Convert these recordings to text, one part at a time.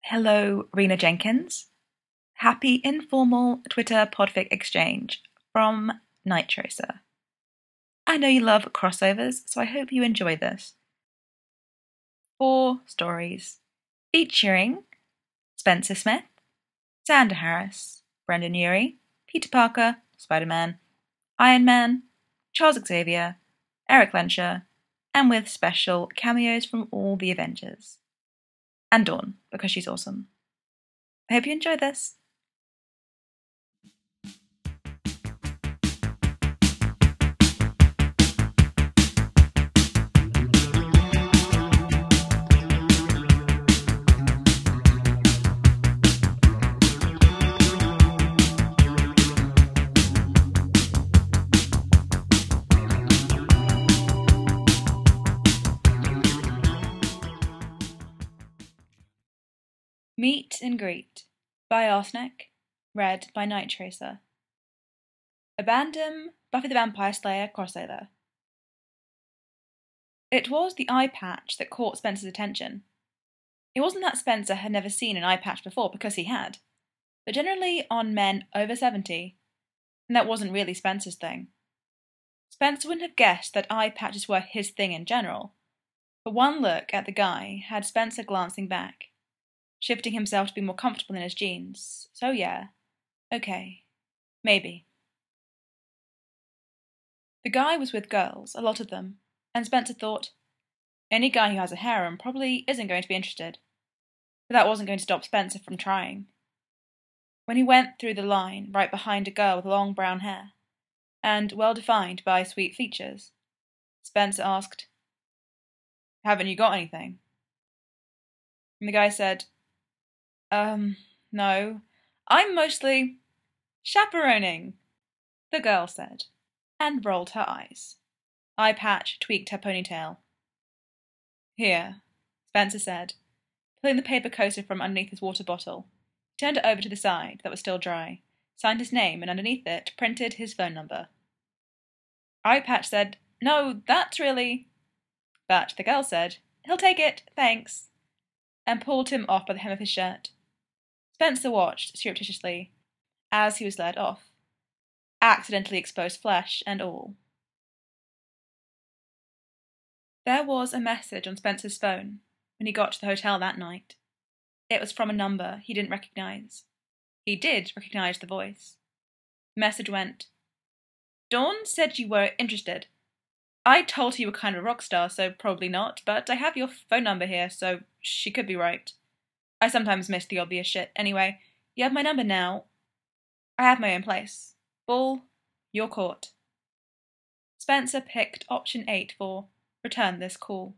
Hello, Rena Jenkins. Happy informal Twitter podfic exchange from Night Tracer. I know you love crossovers, so I hope you enjoy this. 4 stories featuring Spencer Smith, Xander Harris, Brendan Urie, Peter Parker, Spider-Man, Iron Man, Charles Xavier, Eric Lensher, and with special cameos from all the Avengers. And Dawn, because she's awesome. I hope you enjoy this. Meet and Greet by Arsenic, read by Night Tracer. Abandon Buffy the Vampire Slayer crossover. It was the eye patch that caught Spencer's attention. It wasn't that Spencer had never seen an eye patch before, because he had, but generally on men over 70, and that wasn't really Spencer's thing. Spencer wouldn't have guessed that eye patches were his thing in general, but one look at the guy had Spencer glancing back, shifting himself to be more comfortable in his jeans. So yeah, okay, maybe. The guy was with girls, a lot of them, and Spencer thought, any guy who has a harem probably isn't going to be interested. But that wasn't going to stop Spencer from trying. When he went through the line right behind a girl with long brown hair, and well defined by sweet features, Spencer asked, haven't you got anything? And the guy said, no, I'm mostly chaperoning, the girl said, and rolled her eyes. Eye Patch tweaked her ponytail. Here, Spencer said, pulling the paper coaster from underneath his water bottle. He turned it over to the side that was still dry, signed his name, and underneath it printed his phone number. Eye Patch said, no, that's really... But the girl said, he'll take it, thanks, and pulled him off by the hem of his shirt. Spencer watched surreptitiously as he was led off, accidentally exposed flesh and all. There was a message on Spencer's phone when he got to the hotel that night. It was from a number he didn't recognize. He did recognize the voice. The message went, Dawn said you were interested. I told her you were kind of a rock star, so probably not, but I have your phone number here, so she could be right. I sometimes miss the obvious shit. Anyway, you have my number now. I have my own place. Bull, you're caught. Spencer picked option 8 for return this call.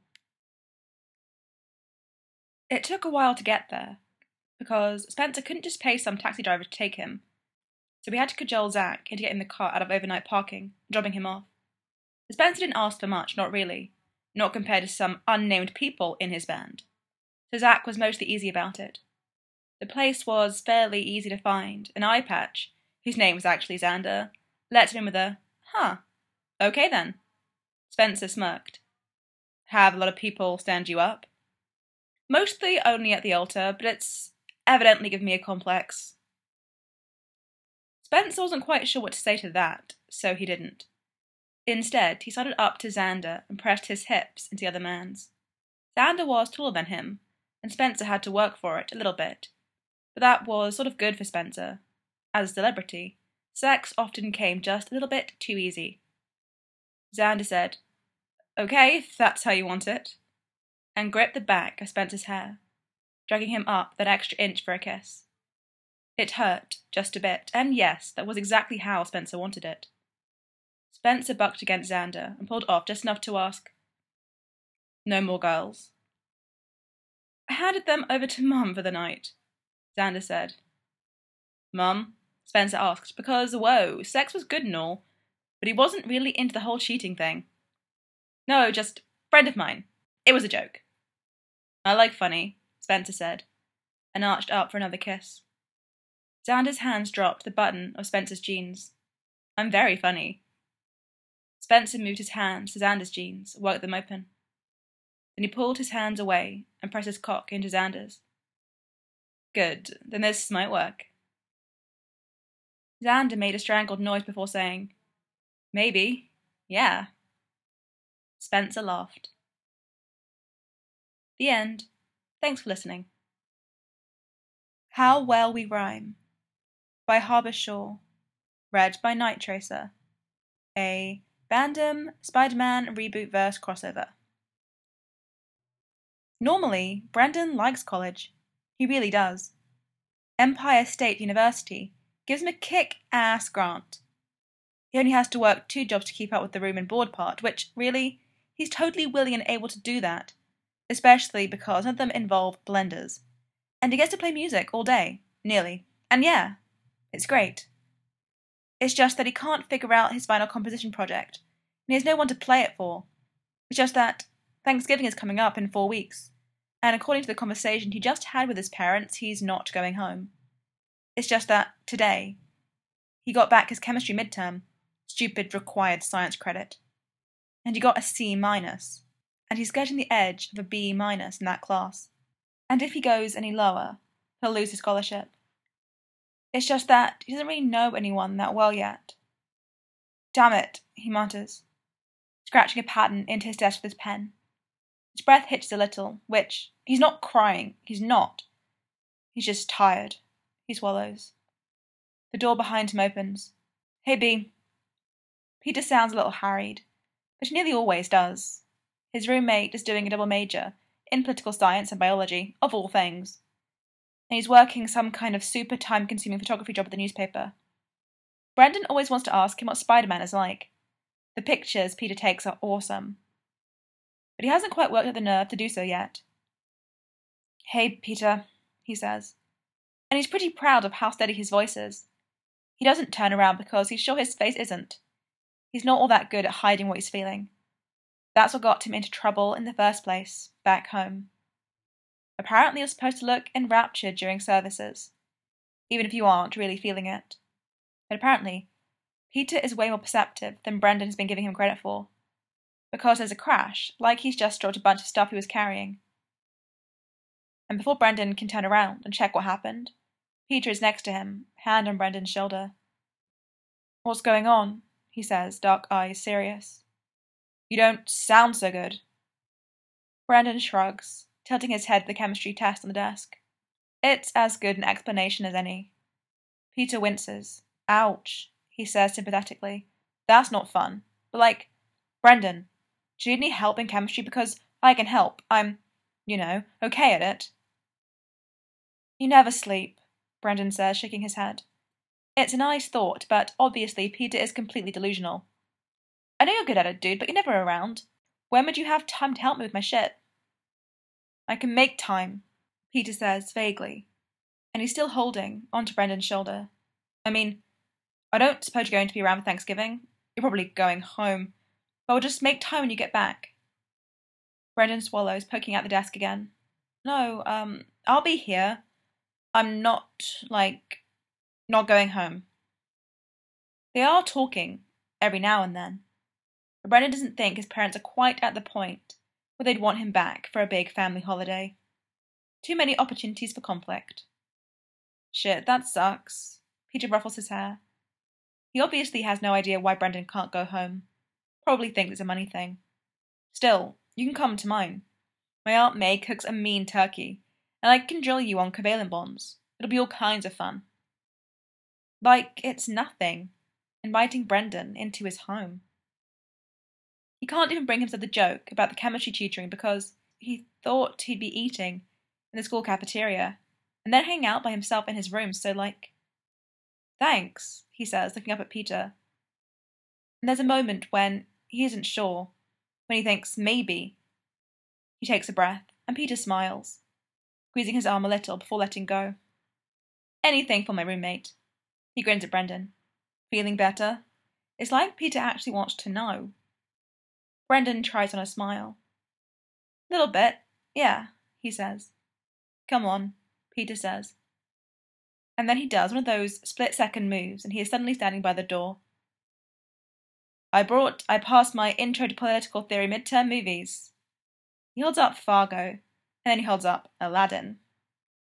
It took a while to get there, because Spencer couldn't just pay some taxi driver to take him, so he had to cajole Zach into getting the car out of overnight parking and dropping him off. Spencer didn't ask for much, not really, not compared to some unnamed people in his band, so Zach was mostly easy about it. The place was fairly easy to find. An eye patch, whose name was actually Xander, let him in with a, huh, okay then. Spencer smirked. Have a lot of people stand you up? Mostly only at the altar, but it's evidently given me a complex. Spencer wasn't quite sure what to say to that, so he didn't. Instead, he sidled up to Xander and pressed his hips into the other man's. Xander was taller than him, and Spencer had to work for it a little bit, but that was sort of good for Spencer. As a celebrity, sex often came just a little bit too easy. Xander said, okay, if that's how you want it, and gripped the back of Spencer's hair, dragging him up that extra inch for a kiss. It hurt, just a bit, and yes, that was exactly how Spencer wanted it. Spencer bucked against Xander and pulled off just enough to ask, no more girls? I handed them over to Mum for the night, Xander said. Mum? Spencer asked, because, whoa, sex was good and all, but he wasn't really into the whole cheating thing. No, just friend of mine. It was a joke. I like funny, Spencer said, and arched up for another kiss. Xander's hands dropped the button of Spencer's jeans. I'm very funny. Spencer moved his hands to Xander's jeans, worked them open. Then he pulled his hands away and pressed his cock into Xander's. Good, then this might work. Xander made a strangled noise before saying, Maybe, yeah. Spencer laughed. The end. Thanks for listening. How Well We Rhyme by Harbour Shaw. Read by Night Tracer. A Bandom Spider-Man reboot verse crossover. Normally, Brendan likes college. He really does. Empire State University gives him a kick-ass grant. He only has to work 2 jobs to keep up with the room and board part, which, really, he's totally willing and able to do that, especially because none of them involve blenders. And he gets to play music all day, nearly. And yeah, it's great. It's just that he can't figure out his final composition project, and he has no one to play it for. It's just that Thanksgiving is coming up in 4 weeks, and according to the conversation he just had with his parents, he's not going home. It's just that, today, he got back his chemistry midterm, stupid required science credit, and he got a C-, and he's skirting the edge of a B- in that class. And if he goes any lower, he'll lose his scholarship. It's just that he doesn't really know anyone that well yet. Damn it, he mutters, scratching a pattern into his desk with his pen. His breath hitches a little, which, he's not crying, he's not. He's just tired. He swallows. The door behind him opens. Hey, B. Peter sounds a little harried, but he nearly always does. His roommate is doing a double major in political science and biology, of all things, and he's working some kind of super time-consuming photography job at the newspaper. Brendan always wants to ask him what Spider-Man is like. The pictures Peter takes are awesome, but he hasn't quite worked up the nerve to do so yet. Hey, Peter, he says, and he's pretty proud of how steady his voice is. He doesn't turn around because he's sure his face isn't. He's not all that good at hiding what he's feeling. That's what got him into trouble in the first place, back home. Apparently you're supposed to look enraptured during services, even if you aren't really feeling it. But apparently, Peter is way more perceptive than Brendan has been giving him credit for, because there's a crash, like he's just dropped a bunch of stuff he was carrying. And before Brendan can turn around and check what happened, Peter is next to him, hand on Brendan's shoulder. What's going on? He says, dark eyes serious. You don't sound so good. Brendan shrugs, tilting his head to the chemistry test on the desk. It's as good an explanation as any. Peter winces. Ouch, he says sympathetically. That's not fun. But Brendan, do you need any help in chemistry? Because I can help. I'm, okay at it. You never sleep, Brendan says, shaking his head. It's a nice thought, but obviously Peter is completely delusional. I know you're good at it, dude, but you're never around. When would you have time to help me with my shit? I can make time, Peter says vaguely, and he's still holding onto Brendan's shoulder. I mean, I don't suppose you're going to be around for Thanksgiving. You're probably going home, but we'll just make time when you get back. Brendan swallows, poking out the desk again. No, I'll be here. I'm not going home. They are talking, every now and then, but Brendan doesn't think his parents are quite at the point where they'd want him back for a big family holiday. Too many opportunities for conflict. Shit, that sucks. Peter ruffles his hair. He obviously has no idea why Brendan can't go home. Probably thinks it's a money thing. Still, you can come to mine. My Aunt May cooks a mean turkey, and I can drill you on covalent bonds. It'll be all kinds of fun. It's nothing, inviting Brendan into his home. He can't even bring himself the joke about the chemistry tutoring because he thought he'd be eating in the school cafeteria, and then hang out by himself in his room, so Thanks, he says, looking up at Peter. And there's a moment when he isn't sure, when he thinks maybe. He takes a breath, and Peter smiles, squeezing his arm a little before letting go. Anything for my roommate. He grins at Brendan. Feeling better? It's like Peter actually wants to know. Brendan tries on a smile. Little bit, yeah, he says. Come on, Peter says. And then he does one of those split-second moves, and he is suddenly standing by the door. I passed my Intro to Political Theory midterm movies. He holds up Fargo, and then he holds up Aladdin.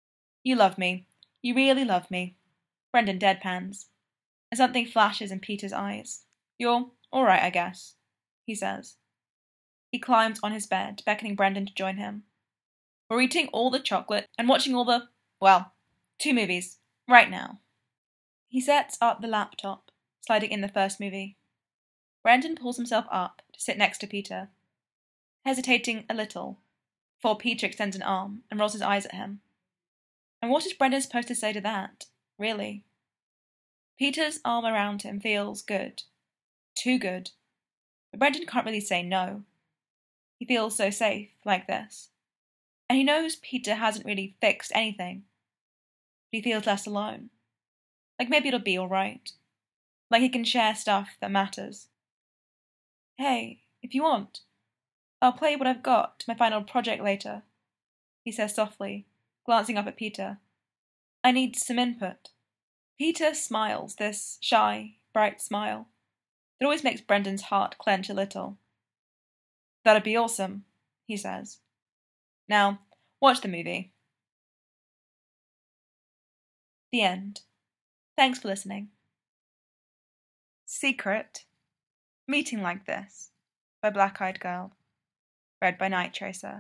You love me. You really love me. Brendan deadpans, and something flashes in Peter's eyes. You're all right, I guess, he says. He climbs on his bed, beckoning Brendan to join him. We're eating all the chocolate and watching all the, well, 2 movies, right now. He sets up the laptop, sliding in the first movie. Brendan pulls himself up to sit next to Peter, hesitating a little, before Peter extends an arm and rolls his eyes at him. And what is Brendan supposed to say to that, really? Peter's arm around him feels good. Too good. But Brendan can't really say no. He feels so safe, like this. And he knows Peter hasn't really fixed anything. But he feels less alone. Like maybe it'll be alright. Like he can share stuff that matters. Hey, if you want, I'll play what I've got to my final project later, he says softly, glancing up at Peter. I need some input. Peter smiles, this shy, bright smile that always makes Brendan's heart clench a little. That'd be awesome, he says. Now, watch the movie. The end. Thanks for listening. Secret. Meeting Like This by Black Eyed Girl. Read by Night Tracer.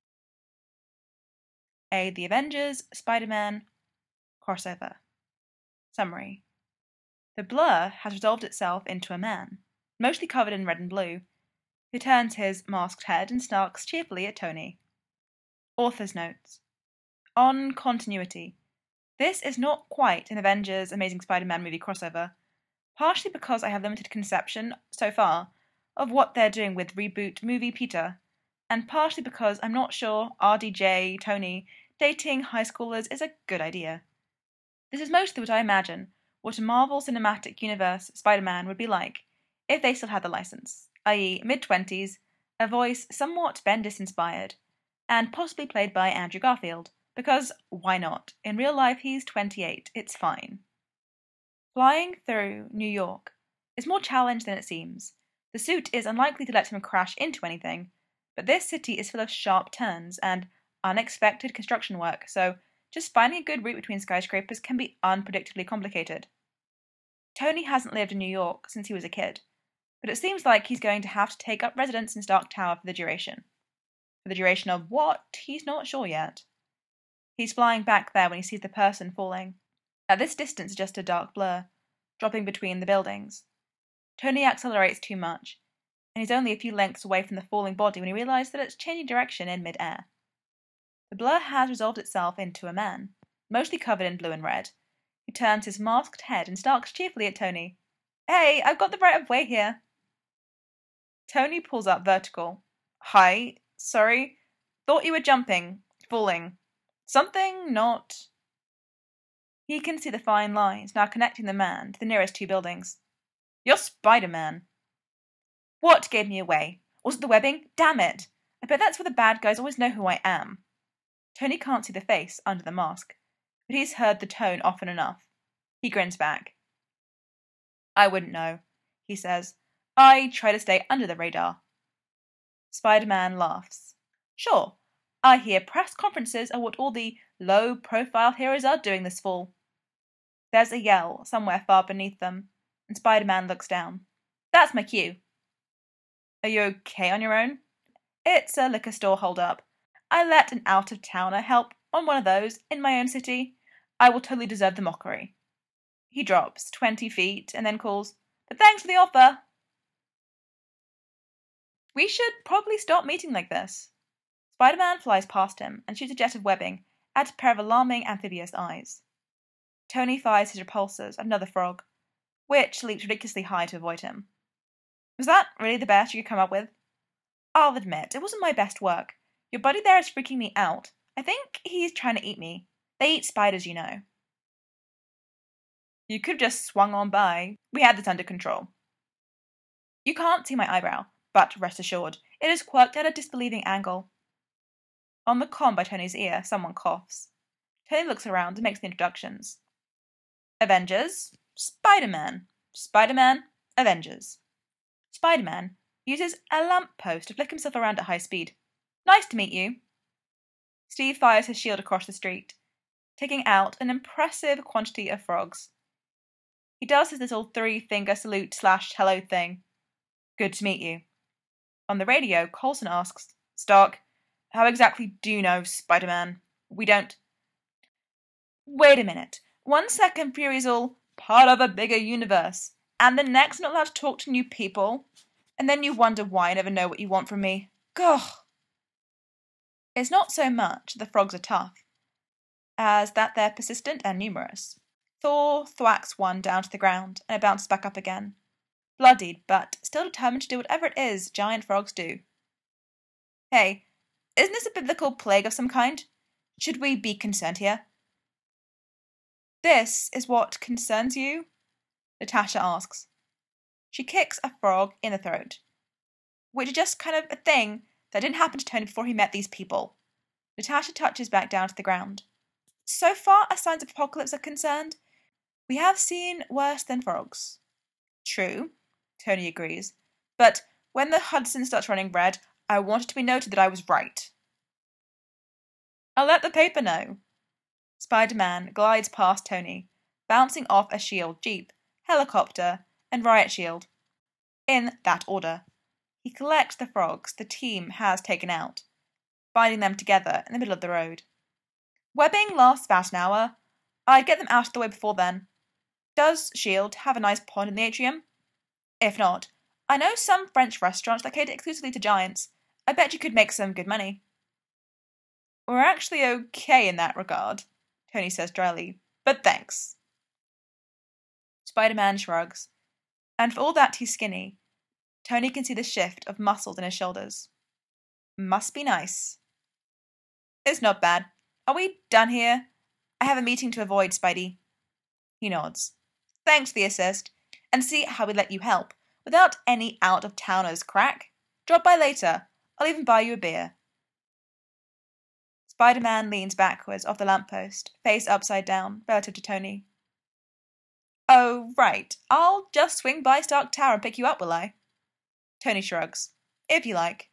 The Avengers, Spider-Man, crossover. Summary. The Blur has resolved itself into a man, mostly covered in red and blue, who turns his masked head and snarks cheerfully at Tony. Author's notes. On continuity. This is not quite an Avengers Amazing Spider-Man movie crossover, partially because I have limited conception, so far, of what they're doing with reboot movie Peter, and partially because I'm not sure RDJ, Tony, dating high schoolers is a good idea. This is mostly what I imagine what a Marvel Cinematic Universe Spider-Man would be like if they still had the license, i.e. mid-20s, a voice somewhat Bendis-inspired, and possibly played by Andrew Garfield, because why not? In real life he's 28, it's fine. Flying through New York is more challenge than it seems. The suit is unlikely to let him crash into anything, but this city is full of sharp turns and unexpected construction work, so just finding a good route between skyscrapers can be unpredictably complicated. Tony hasn't lived in New York since he was a kid, but it seems like he's going to have to take up residence in Stark Tower for the duration. For the duration of what? He's not sure yet. He's flying back there when he sees the person falling. At this distance is just a dark blur, dropping between the buildings. Tony accelerates too much, and he's only a few lengths away from the falling body when he realizes that it's changing direction in mid-air. The blur has resolved itself into a man, mostly covered in blue and red. He turns his masked head and snarks cheerfully at Tony. Hey, I've got the right of way here. Tony pulls up vertical. Hi, sorry. Thought you were jumping, falling. Something not. He can see the fine lines now connecting the man to the nearest 2 buildings. You're Spider-Man. What gave me away? Was it the webbing? Damn it! I bet that's where the bad guys always know who I am. Tony can't see the face under the mask, but he's heard the tone often enough. He grins back. I wouldn't know, he says. I try to stay under the radar. Spider-Man laughs. Sure, I hear press conferences are what all the low-profile heroes are doing this fall. There's a yell somewhere far beneath them, and Spider-Man looks down. That's my cue. Are you okay on your own? It's a liquor store hold-up. I let an out-of-towner help on one of those in my own city. I will totally deserve the mockery. He drops 20 feet and then calls, but thanks for the offer. We should probably stop meeting like this. Spider-Man flies past him and shoots a jet of webbing at a pair of alarming amphibious eyes. Tony fires his repulsors at another frog, which leaps ridiculously high to avoid him. Was that really the best you could come up with? I'll admit, it wasn't my best work. Your buddy there is freaking me out. I think he's trying to eat me. They eat spiders, you know. You could have just swung on by. We had this under control. You can't see my eyebrow, but rest assured, it is quirked at a disbelieving angle. On the comm by Tony's ear, someone coughs. Tony looks around and makes the introductions. Avengers, Spider-Man. Spider-Man, Avengers. Spider-Man uses a lamppost to flick himself around at high speed. Nice to meet you. Steve fires his shield across the street. taking out an impressive quantity of frogs. He does his little three-finger salute / hello thing. Good to meet you. On the radio, Coulson asks, Stark, how exactly do you know Spider-Man? We don't... Wait a minute. 1 second Fury's all part of a bigger universe, and the next not allowed to talk to new people, and then you wonder why I never know what you want from me. Gah! It's not so much that the frogs are tough, as that they're persistent and numerous. Thor thwacks one down to the ground, and it bounces back up again. Bloodied, but still determined to do whatever it is giant frogs do. Hey, isn't this a biblical plague of some kind? Should we be concerned here? This is what concerns you? Natasha asks. She kicks a frog in the throat, which is just kind of a thing that didn't happen to Tony before he met these people. Natasha touches back down to the ground. So far as signs of apocalypse are concerned, we have seen worse than frogs. True, Tony agrees, but when the Hudson starts running red, I want it to be noted that I was right. I'll let the paper know. Spider-Man glides past Tony, bouncing off a shield jeep, helicopter, and riot shield. In that order. He collects the frogs the team has taken out, binding them together in the middle of the road. Webbing lasts about an hour. I'd get them out of the way before then. Does S.H.I.E.L.D. have a nice pond in the atrium? If not, I know some French restaurants that cater exclusively to giants. I bet you could make some good money. We're actually okay in that regard, Tony says dryly, but thanks. Spider-Man shrugs, and for all that he's skinny, Tony can see the shift of muscles in his shoulders. Must be nice. It's not bad. Are we done here? I have a meeting to avoid, Spidey. He nods. Thanks for the assist, and see how we let you help, without any out-of-towners crack. Drop by later. I'll even buy you a beer. Spider-Man leans backwards off the lamppost, face upside down, relative to Tony. Oh, right. I'll just swing by Stark Tower and pick you up, will I? Tony shrugs. If you like.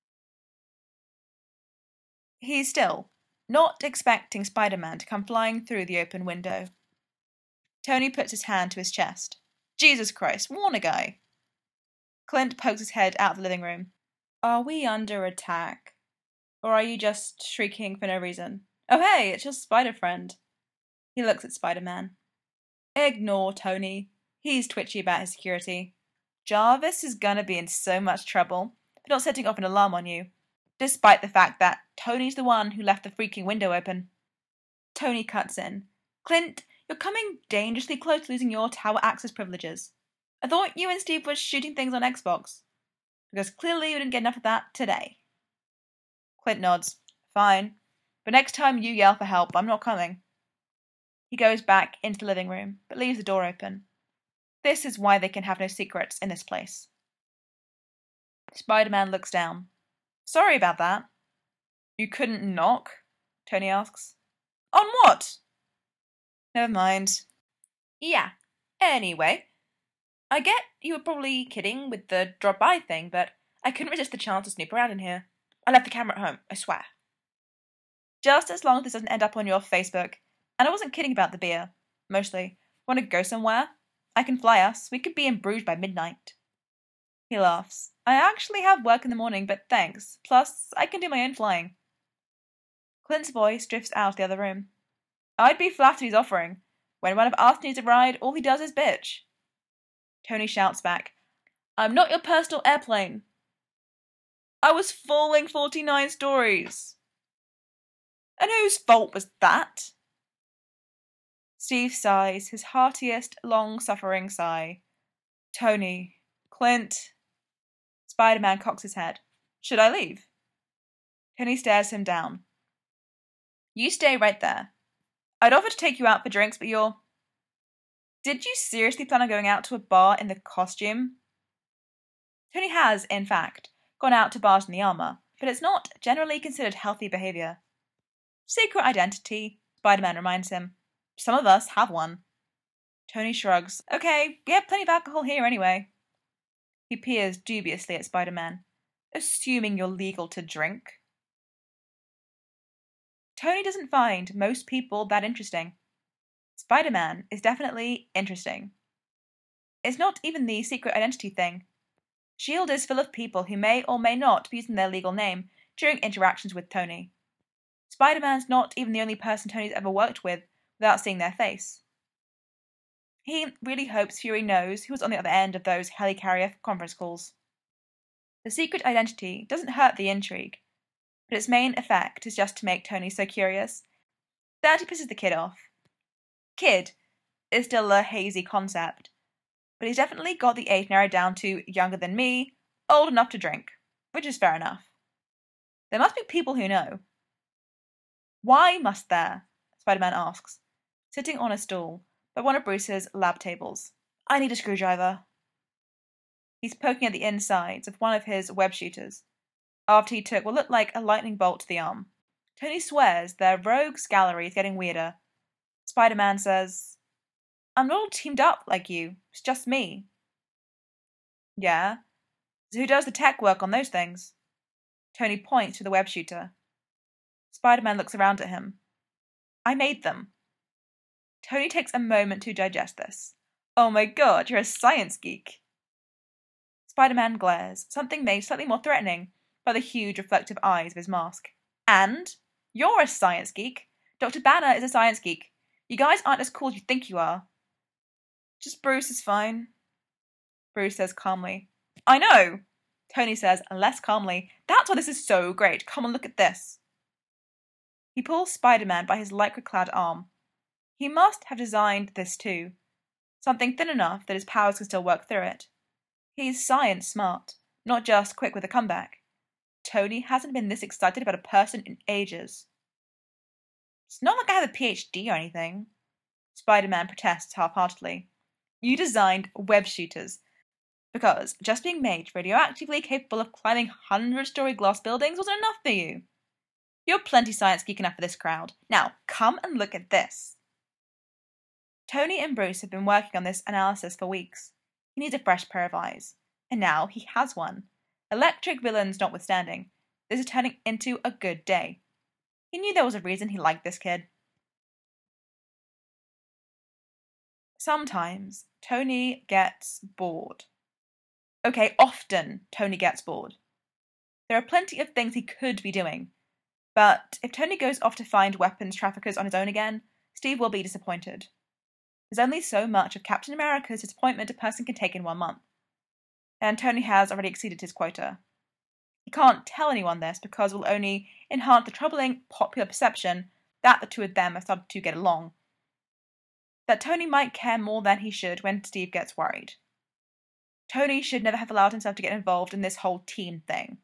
He's still not expecting Spider-Man to come flying through the open window. Tony puts his hand to his chest. Jesus Christ, warn a guy. Clint pokes his head out of the living room. Are we under attack? Or are you just shrieking for no reason? Oh hey, it's your spider-friend. He looks at Spider-Man. Ignore Tony. He's twitchy about his security. Jarvis is gonna be in so much trouble for not setting off an alarm on you, despite the fact that Tony's the one who left the freaking window open. Tony cuts in. Clint, you're coming dangerously close to losing your tower access privileges. I thought you and Steve were shooting things on Xbox, because clearly you didn't get enough of that today. Clint nods. Fine. But next time you yell for help, I'm not coming. He goes back into the living room, but leaves the door open. This is why they can have no secrets in this place. Spider-Man looks down. Sorry about that. You couldn't knock? Tony asks. On what? Never mind. Yeah. Anyway, I get you were probably kidding with the drop-by thing, but I couldn't resist the chance to snoop around in here. I left the camera at home, I swear. Just as long as this doesn't end up on your Facebook. And I wasn't kidding about the beer. Mostly. Want to go somewhere? I can fly us. We could be in Bruges by midnight. He laughs. I actually have work in the morning, but thanks. Plus, I can do my own flying. Clint's voice drifts out of the other room. I'd be flattered he's offering. When one of us needs a ride, all he does is bitch. Tony shouts back. I'm not your personal airplane. I was falling 49 stories. And whose fault was that? Steve sighs, his heartiest, long-suffering sigh. Tony. Clint. Spider-Man cocks his head. Should I leave? Tony stares him down. You stay right there. I'd offer to take you out for drinks, but you're... Did you seriously plan on going out to a bar in the costume? Tony has, in fact, gone out to bars in the armor, but it's not generally considered healthy behavior. Secret identity, Spider-Man reminds him. Some of us have one. Tony shrugs. Okay, we have plenty of alcohol here anyway. He peers dubiously at Spider-Man. Assuming you're legal to drink. Tony doesn't find most people that interesting. Spider-Man is definitely interesting. It's not even the secret identity thing. S.H.I.E.L.D. is full of people who may or may not be using their legal name during interactions with Tony. Spider-Man's not even the only person Tony's ever worked with without seeing their face. He really hopes Fury knows who was on the other end of those helicarrier conference calls. The secret identity doesn't hurt the intrigue, but its main effect is just to make Tony so curious that he pisses the kid off. Kid is still a hazy concept, but he's definitely got the age narrowed down to younger than me, old enough to drink, which is fair enough. There must be people who know. Why must there? Spider-Man asks, sitting on a stool by one of Bruce's lab tables. I need a screwdriver. He's poking at the insides of one of his web shooters, after he took what looked like a lightning bolt to the arm. Tony swears their rogues gallery is getting weirder. Spider-Man says, I'm not all teamed up like you, it's just me. Yeah? So who does the tech work on those things? Tony points to the web shooter. Spider-Man looks around at him. I made them. Tony takes a moment to digest this. Oh my god, you're a science geek. Spider-Man glares, something made slightly more threatening by the huge reflective eyes of his mask. And? You're a science geek. Dr. Banner is a science geek. You guys aren't as cool as you think you are. Just Bruce is fine, Bruce says calmly. I know, Tony says less calmly. That's why this is so great. Come and look at this. He pulls Spider-Man by his lycra-clad arm. He must have designed this too. Something thin enough that his powers can still work through it. He's science smart, not just quick with a comeback. Tony hasn't been this excited about a person in ages. It's not like I have a PhD or anything, Spider-Man protests half-heartedly. You designed web shooters, because just being made radioactively capable of climbing 100-story glass buildings wasn't enough for you. You're plenty science geek enough for this crowd. Now, come and look at this. Tony and Bruce have been working on this analysis for weeks. He needs a fresh pair of eyes. And now he has one. Electric villains notwithstanding, this is turning into a good day. He knew there was a reason he liked this kid. Sometimes Tony gets bored. Okay, often Tony gets bored. There are plenty of things he could be doing, but if Tony goes off to find weapons traffickers on his own again, Steve will be disappointed. There's only so much of Captain America's disappointment a person can take in 1 month, and Tony has already exceeded his quota. He can't tell anyone this because it will only enhance the troubling popular perception that the two of them have started to get along. That Tony might care more than he should when Steve gets worried. Tony should never have allowed himself to get involved in this whole team thing.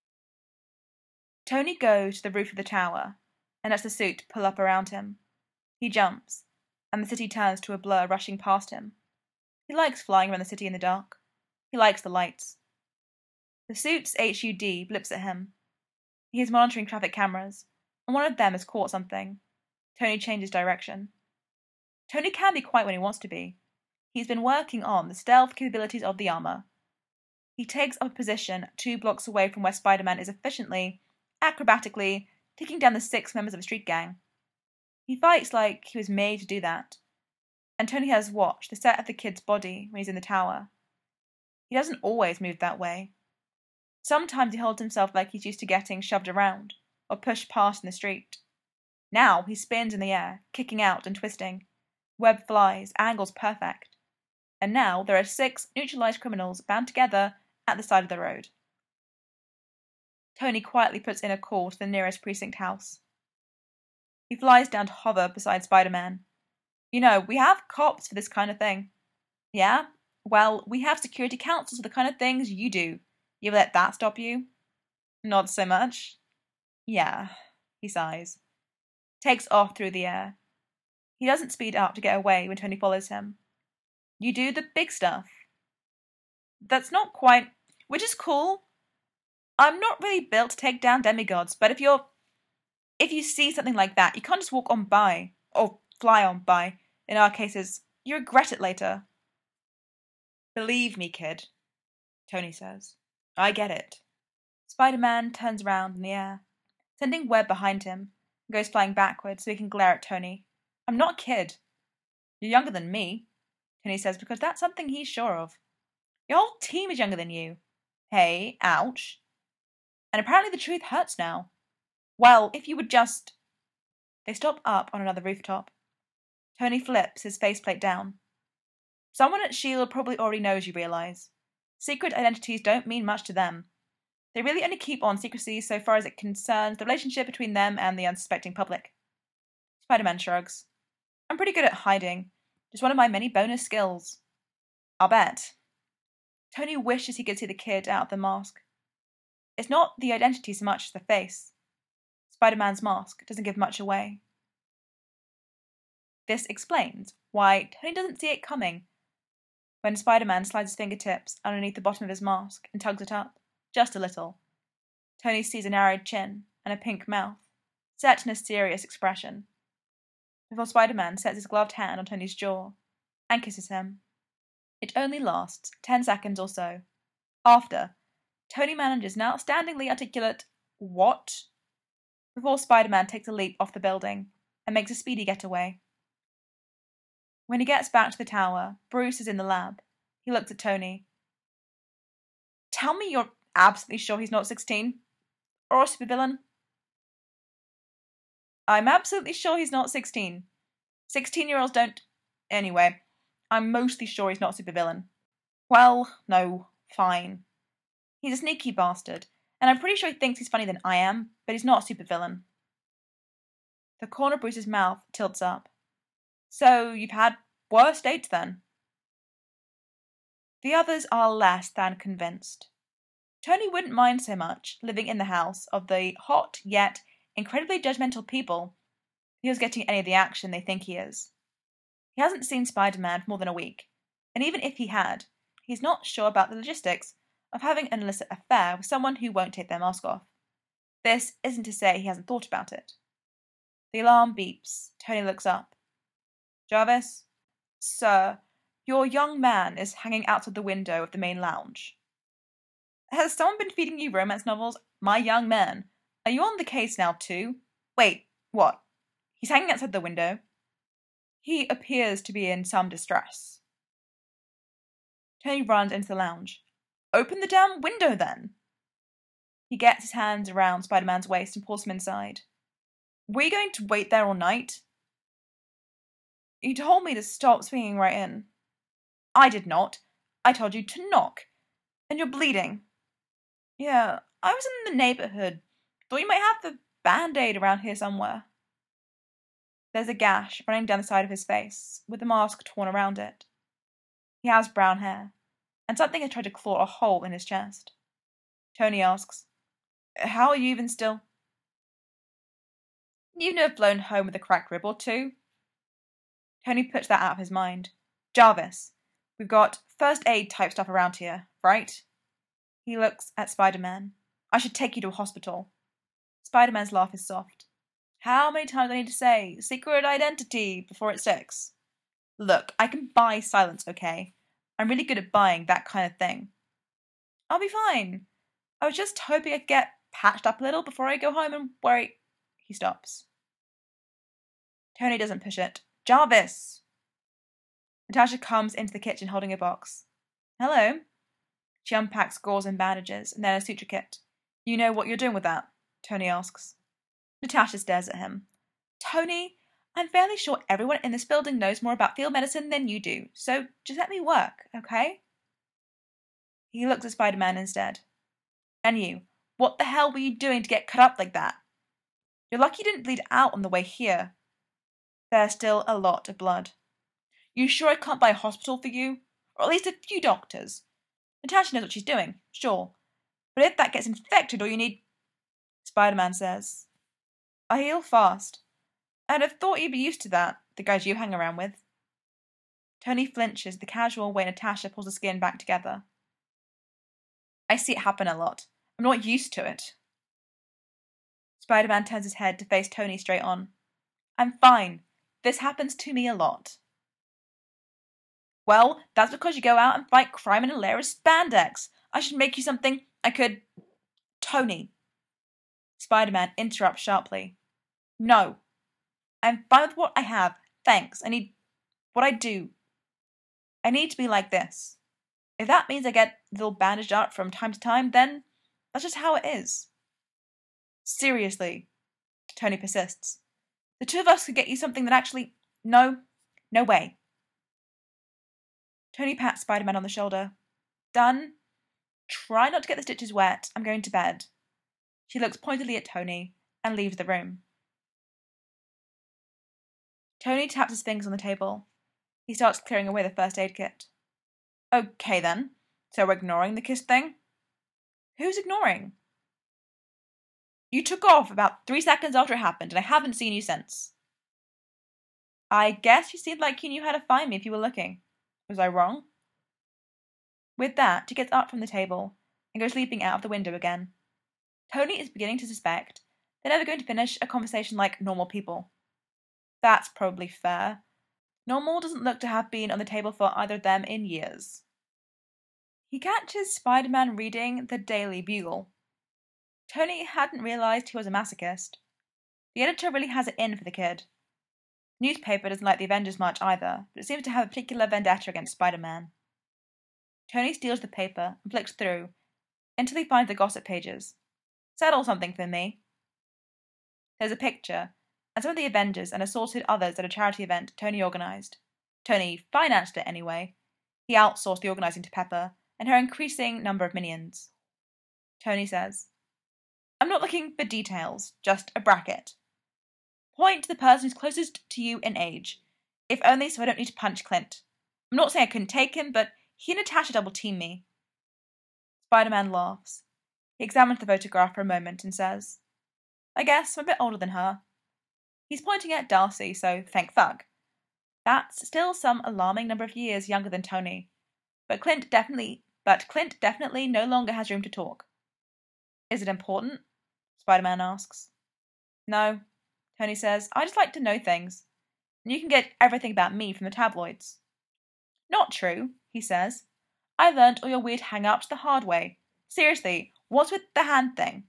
Tony goes to the roof of the tower and lets the suit pull up around him. He jumps, and the city turns to a blur rushing past him. He likes flying around the city in the dark. He likes the lights. The suit's HUD blips at him. He is monitoring traffic cameras, and one of them has caught something. Tony changes direction. Tony can be quiet when he wants to be. He's been working on the stealth capabilities of the armor. He takes up a position 2 blocks away from where Spider-Man is efficiently, acrobatically, taking down the 6 members of a street gang. He fights like he was made to do that. And Tony has watched the set of the kid's body when he's in the tower. He doesn't always move that way. Sometimes he holds himself like he's used to getting shoved around, or pushed past in the street. Now he spins in the air, kicking out and twisting. Web flies, angles perfect. And now there are 6 neutralized criminals bound together at the side of the road. Tony quietly puts in a call to the nearest precinct house. He flies down to hover beside Spider-Man. You know, we have cops for this kind of thing. Yeah? Well, we have security councils for the kind of things you do. You ever let that stop you? Not so much. Yeah, he sighs. Takes off through the air. He doesn't speed up to get away when Tony follows him. You do the big stuff. That's not quite... Which is cool. I'm not really built to take down demigods, but if you see something like that, you can't just walk on by, or fly on by. In our cases, you regret it later. Believe me, kid, Tony says. I get it. Spider-Man turns around in the air, sending Webb behind him, and goes flying backwards so he can glare at Tony. I'm not a kid. You're younger than me, Tony says, because that's something he's sure of. Your whole team is younger than you. Hey, ouch. And apparently the truth hurts now. Well, if you would just... They stop up on another rooftop. Tony flips his faceplate down. Someone at S.H.I.E.L.D. probably already knows, you realise. Secret identities don't mean much to them. They really only keep on secrecy so far as it concerns the relationship between them and the unsuspecting public. Spider-Man shrugs. I'm pretty good at hiding. Just one of my many bonus skills. I'll bet. Tony wishes he could see the kid out of the mask. It's not the identity so much as the face. Spider-Man's mask doesn't give much away. This explains why Tony doesn't see it coming when Spider-Man slides his fingertips underneath the bottom of his mask and tugs it up, just a little. Tony sees a narrowed chin and a pink mouth, set in a serious expression, before Spider-Man sets his gloved hand on Tony's jaw and kisses him. It only lasts 10 seconds or so. After, Tony manages an outstandingly articulate, "What?" before Spider-Man takes a leap off the building and makes a speedy getaway. When he gets back to the tower, Bruce is in the lab. He looks at Tony. Tell me you're absolutely sure he's not 16? Or a supervillain? I'm absolutely sure he's not 16. 16-year-olds don't... Anyway, I'm mostly sure he's not a supervillain. Well, no, fine. He's a sneaky bastard, and I'm pretty sure he thinks he's funnier than I am, but he's not a supervillain. The corner of Bruce's mouth tilts up. So, you've had worse dates then? The others are less than convinced. Tony wouldn't mind so much living in the house of the hot yet incredibly judgmental people if he was getting any of the action they think he is. He hasn't seen Spider-Man for more than a week, and even if he had, he's not sure about the logistics of having an illicit affair with someone who won't take their mask off. This isn't to say he hasn't thought about it. The alarm beeps. Tony looks up. Jarvis? Sir, your young man is hanging outside the window of the main lounge. Has someone been feeding you romance novels? My young man. Are you on the case now, too? Wait, what? He's hanging outside the window? He appears to be in some distress. Tony runs into the lounge. Open the damn window, then! He gets his hands around Spider-Man's waist and pulls him inside. Were you going to wait there all night? You told me to stop swinging right in. I did not. I told you to knock. And you're bleeding. Yeah, I was in the neighborhood. Thought you might have the Band-Aid around here somewhere. There's a gash running down the side of his face, with the mask torn around it. He has brown hair, and something has tried to claw a hole in his chest. Tony asks, How are you even still? You'd have flown home with a cracked rib or two. Tony puts that out of his mind. Jarvis, we've got first aid type stuff around here, right? He looks at Spider-Man. I should take you to a hospital. Spider-Man's laugh is soft. How many times do I need to say secret identity before it sticks? Look, I can buy silence, okay? I'm really good at buying that kind of thing. I'll be fine. I was just hoping I'd get patched up a little before I go home and worry... He stops. Tony doesn't push it. Jarvis! Natasha comes into the kitchen holding a box. Hello. She unpacks gauze and bandages, and then a suture kit. You know what you're doing with that? Tony asks. Natasha stares at him. Tony, I'm fairly sure everyone in this building knows more about field medicine than you do, so just let me work, okay? He looks at Spider-Man instead. And you, what the hell were you doing to get cut up like that? You're lucky you didn't bleed out on the way here. There's still a lot of blood. You sure I can't buy a hospital for you? Or at least a few doctors? Natasha knows what she's doing, sure. But if that gets infected or you need... Spider-Man says, I heal fast. I'd have thought you'd be used to that, the guys you hang around with. Tony flinches the casual way Natasha pulls the skin back together. I see it happen a lot. I'm not used to it. Spider-Man turns his head to face Tony straight on. I'm fine. This happens to me a lot. Well, that's because you go out and fight crime in a layer of spandex. I should make you something I could... Tony. Spider-Man interrupts sharply. No. I'm fine with what I have. Thanks. I need what I do. I need to be like this. If that means I get a little bandaged up from time to time, then that's just how it is. Seriously, Tony persists. The two of us could get you something that actually... No way. Tony pats Spider-Man on the shoulder. Done. Try not to get the stitches wet. I'm going to bed. She looks pointedly at Tony and leaves the room. Tony taps his fingers on the table. He starts clearing away the first aid kit. Okay then, so we're ignoring the kiss thing? Who's ignoring? You took off about 3 seconds after it happened, and I haven't seen you since. I guess you seemed like you knew how to find me if you were looking. Was I wrong? With that, she gets up from the table and goes leaping out of the window again. Tony is beginning to suspect they're never going to finish a conversation like normal people. That's probably fair. Normal doesn't look to have been on the table for either of them in years. He catches Spider-Man reading the Daily Bugle. Tony hadn't realised he was a masochist. The editor really has it in for the kid. The newspaper doesn't like the Avengers much either, but it seems to have a particular vendetta against Spider-Man. Tony steals the paper and flicks through until he finds the gossip pages. Settle something for me. There's a picture, and some of the Avengers and assorted others at a charity event Tony organised. Tony financed it anyway. He outsourced the organising to Pepper and her increasing number of minions. Tony says, I'm not looking for details, just a bracket. Point to the person who's closest to you in age, if only so I don't need to punch Clint. I'm not saying I couldn't take him, but he and Natasha double-team me. Spider-Man laughs. He examines the photograph for a moment and says, I guess I'm a bit older than her. He's pointing at Darcy, so thank fuck. That's still some alarming number of years younger than Tony. But Clint definitely no longer has room to talk. Is it important? Spider-Man asks. No, Tony says. I just like to know things. And you can get everything about me from the tabloids. Not true, he says. I learned all your weird hang-ups the hard way. Seriously, what's with the hand thing?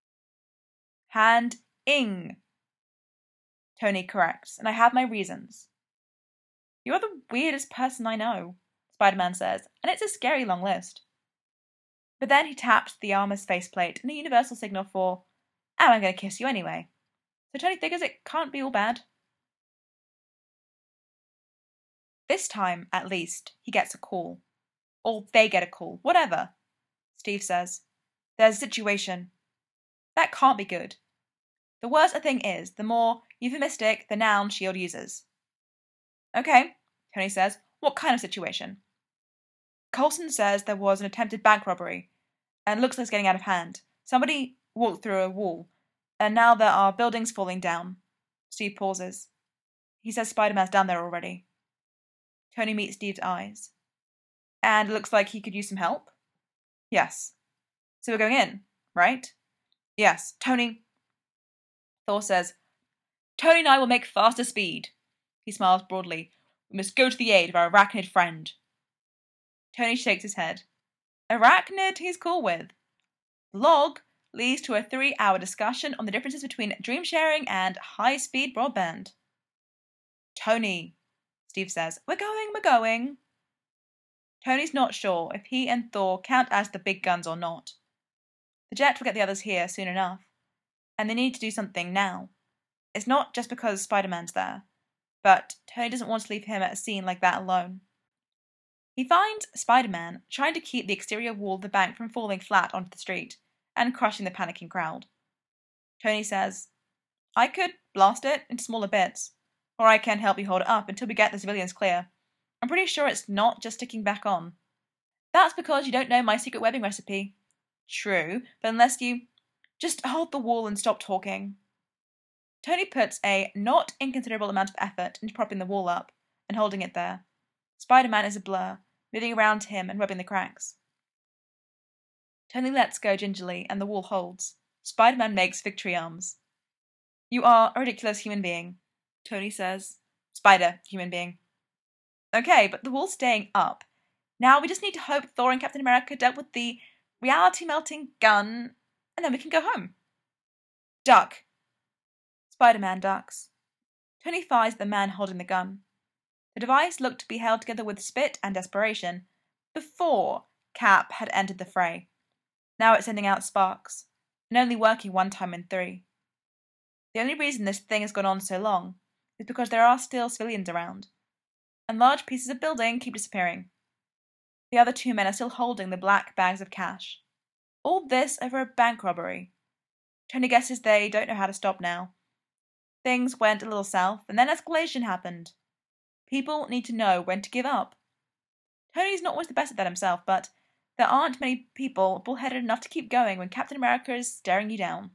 Hand-ing, Tony corrects, and I have my reasons. You're the weirdest person I know, Spider-Man says, and it's a scary long list. But then he taps the armor's faceplate in a universal signal for, and I'm going to kiss you anyway. So Tony figures it can't be all bad. This time, at least, he gets a call. Or they get a call, whatever. Steve says, there's a situation. That can't be good. The worse a thing is, the more euphemistic the noun S.H.I.E.L.D. uses. Okay, Tony says, what kind of situation? Coulson says there was an attempted bank robbery, and looks like it's getting out of hand. Somebody walked through a wall, and now there are buildings falling down. Steve pauses. He says Spider-Man's down there already. Tony meets Steve's eyes. And it looks like he could use some help? Yes. So we're going in, right? Yes. Tony... Thor says, Tony and I will make faster speed. He smiles broadly. We must go to the aid of our arachnid friend. Tony shakes his head. Arachnid he's cool with. The log leads to a 3-hour discussion on the differences between dream sharing and high-speed broadband. Tony, Steve says, we're going. Tony's not sure if he and Thor count as the big guns or not. The jet will get the others here soon enough, and they need to do something now. It's not just because Spider-Man's there, but Tony doesn't want to leave him at a scene like that alone. He finds Spider-Man trying to keep the exterior wall of the bank from falling flat onto the street and crushing the panicking crowd. Tony says, I could blast it into smaller bits, or I can help you hold it up until we get the civilians clear. I'm pretty sure it's not just sticking back on. That's because you don't know my secret webbing recipe. True, but unless you... Just hold the wall and stop talking. Tony puts a not inconsiderable amount of effort into propping the wall up and holding it there. Spider-Man is a blur, moving around him and rubbing the cracks. Tony lets go gingerly and the wall holds. Spider-Man makes victory arms. You are a ridiculous human being, Tony says. Spider, human being. Okay, but the wall's staying up. Now we just need to hope Thor and Captain America dealt with the reality-melting gun, and then we can go home. Duck. Spider-Man ducks. Tony fires at the man holding the gun. The device looked to be held together with spit and desperation before Cap had entered the fray. Now it's sending out sparks, and only working one time in 3. The only reason this thing has gone on so long is because there are still civilians around, and large pieces of building keep disappearing. The other 2 men are still holding the black bags of cash. All this over a bank robbery. Tony guesses they don't know how to stop now. Things went a little south, and then escalation happened. People need to know when to give up. Tony's not always the best at that himself, but there aren't many people bullheaded enough to keep going when Captain America is staring you down.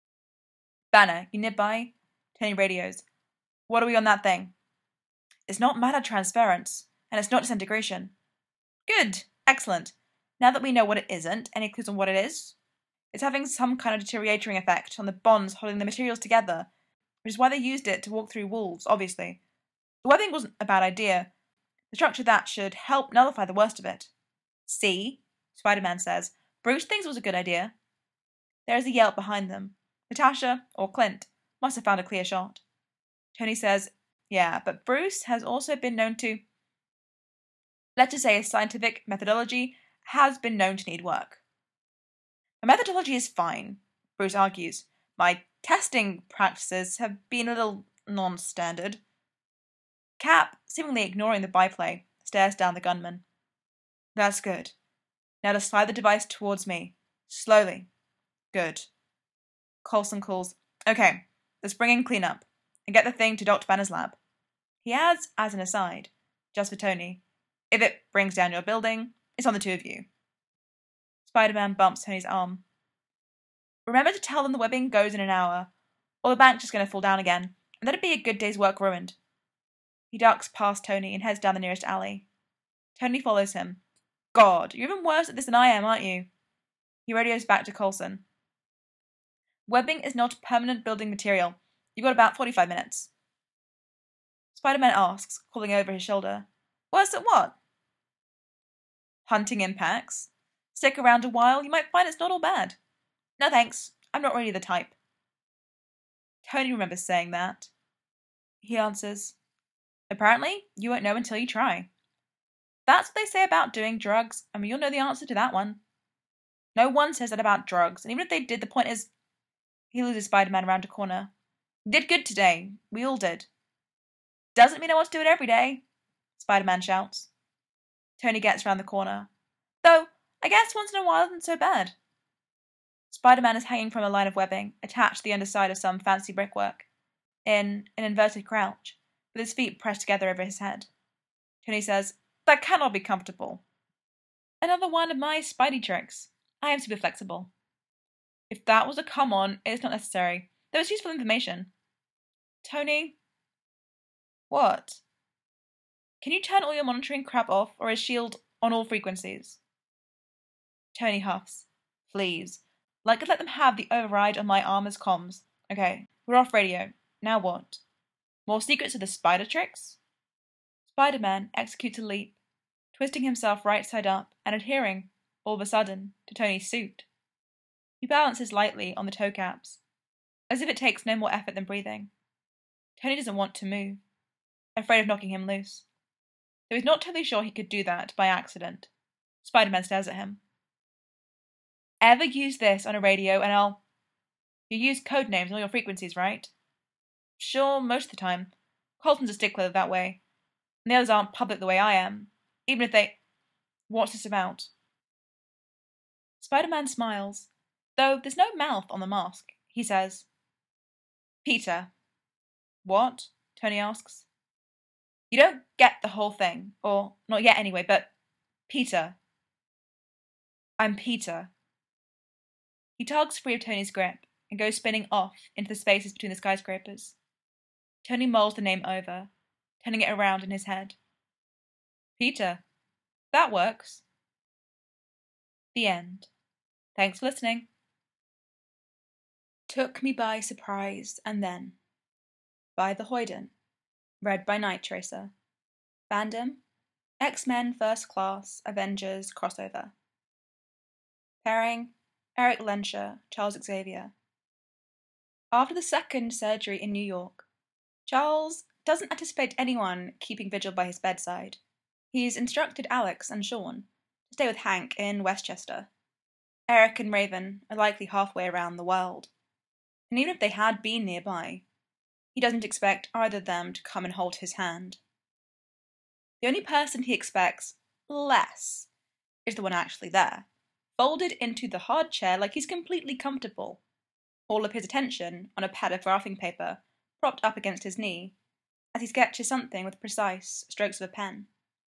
Banner, you nearby? Tony radios. What are we on that thing? It's not matter transference, and it's not disintegration. Good. Excellent. Now that we know what it isn't, any clues on what it is? It's having some kind of deteriorating effect on the bonds holding the materials together, which is why they used it to walk through walls, obviously. The webbing wasn't a bad idea. The structure of that should help nullify the worst of it. See? Spider-Man says. Bruce thinks it was a good idea. There is a yelp behind them. Natasha, or Clint, must have found a clear shot. Tony says, yeah, but Bruce has also been known to... Let's just say his scientific methodology has been known to need work. My methodology is fine, Bruce argues. My testing practices have been a little non-standard. Cap, seemingly ignoring the byplay, stares down the gunman. That's good. Now to slide the device towards me. Slowly. Good. Coulson calls, okay, let's bring in cleanup and get the thing to Dr. Banner's lab. He adds, as an aside, just for Tony, if it brings down your building, it's on the 2 of you. Spider-Man bumps Tony's arm. Remember to tell them the webbing goes in an hour, or the bank's just going to fall down again, and that'd be a good day's work ruined. He ducks past Tony and heads down the nearest alley. Tony follows him. God, you're even worse at this than I am, aren't you? He radios back to Coulson. Webbing is not permanent building material. You've got about 45 minutes. Spider-Man asks, calling over his shoulder. Worse at what? Hunting impacts. Stick around a while, you might find it's not all bad. No thanks, I'm not really the type. Tony remembers saying that. He answers, apparently, you won't know until you try. That's what they say about doing drugs, and you'll know the answer to that one. No one says that about drugs, and even if they did, the point is... He loses Spider-Man around a corner. You did good today. We all did. Doesn't mean I want to do it every day, Spider-Man shouts. Tony gets round the corner. Though, I guess once in a while isn't so bad. Spider-Man is hanging from a line of webbing, attached to the underside of some fancy brickwork, in an inverted crouch, with his feet pressed together over his head. Tony says, that cannot be comfortable. Another one of my Spidey tricks. I am super flexible. If that was a come on, it is not necessary, though it's useful information. Tony? What? Can you turn all your monitoring crap off, or is S.H.I.E.L.D. on all frequencies? Tony huffs. Please. Like I'd let them have the override on my armor's comms. Okay, we're off radio. Now what? More secrets of the spider tricks? Spider-Man executes a leap, twisting himself right side up and adhering, all of a sudden, to Tony's suit. He balances lightly on the toe caps, as if it takes no more effort than breathing. Tony doesn't want to move, afraid of knocking him loose. Though he's not totally sure he could do that by accident. Spider-Man stares at him. Ever use this on a radio and I'll... You use code names on all your frequencies, right? Sure, most of the time. Coulson's a stickler that way. And the others aren't public the way I am. Even if they... What's this about? Spider-Man smiles. Though there's no mouth on the mask, he says. Peter. What? Tony asks. You don't get the whole thing. Or, not yet anyway, but... Peter. I'm Peter. He tugs free of Tony's grip and goes spinning off into the spaces between the skyscrapers. Tony mulls the name over, turning it around in his head. Peter. That works. The end. Thanks for listening. Took Me by Surprise and Then by The Hoyden. Read by Night Tracer. Fandom: X-Men First Class Avengers crossover. Pairing: Eric Lenscher, Charles Xavier. After the second surgery in New York, Charles doesn't anticipate anyone keeping vigil by his bedside. He's instructed Alex and Sean to stay with Hank in Westchester. Eric and Raven are likely halfway around the world, and even if they had been nearby, he doesn't expect either of them to come and hold his hand. The only person he expects less is the one actually there, folded into the hard chair like he's completely comfortable, all of his attention on a pad of wrapping paper propped up against his knee as he sketches something with precise strokes of a pen.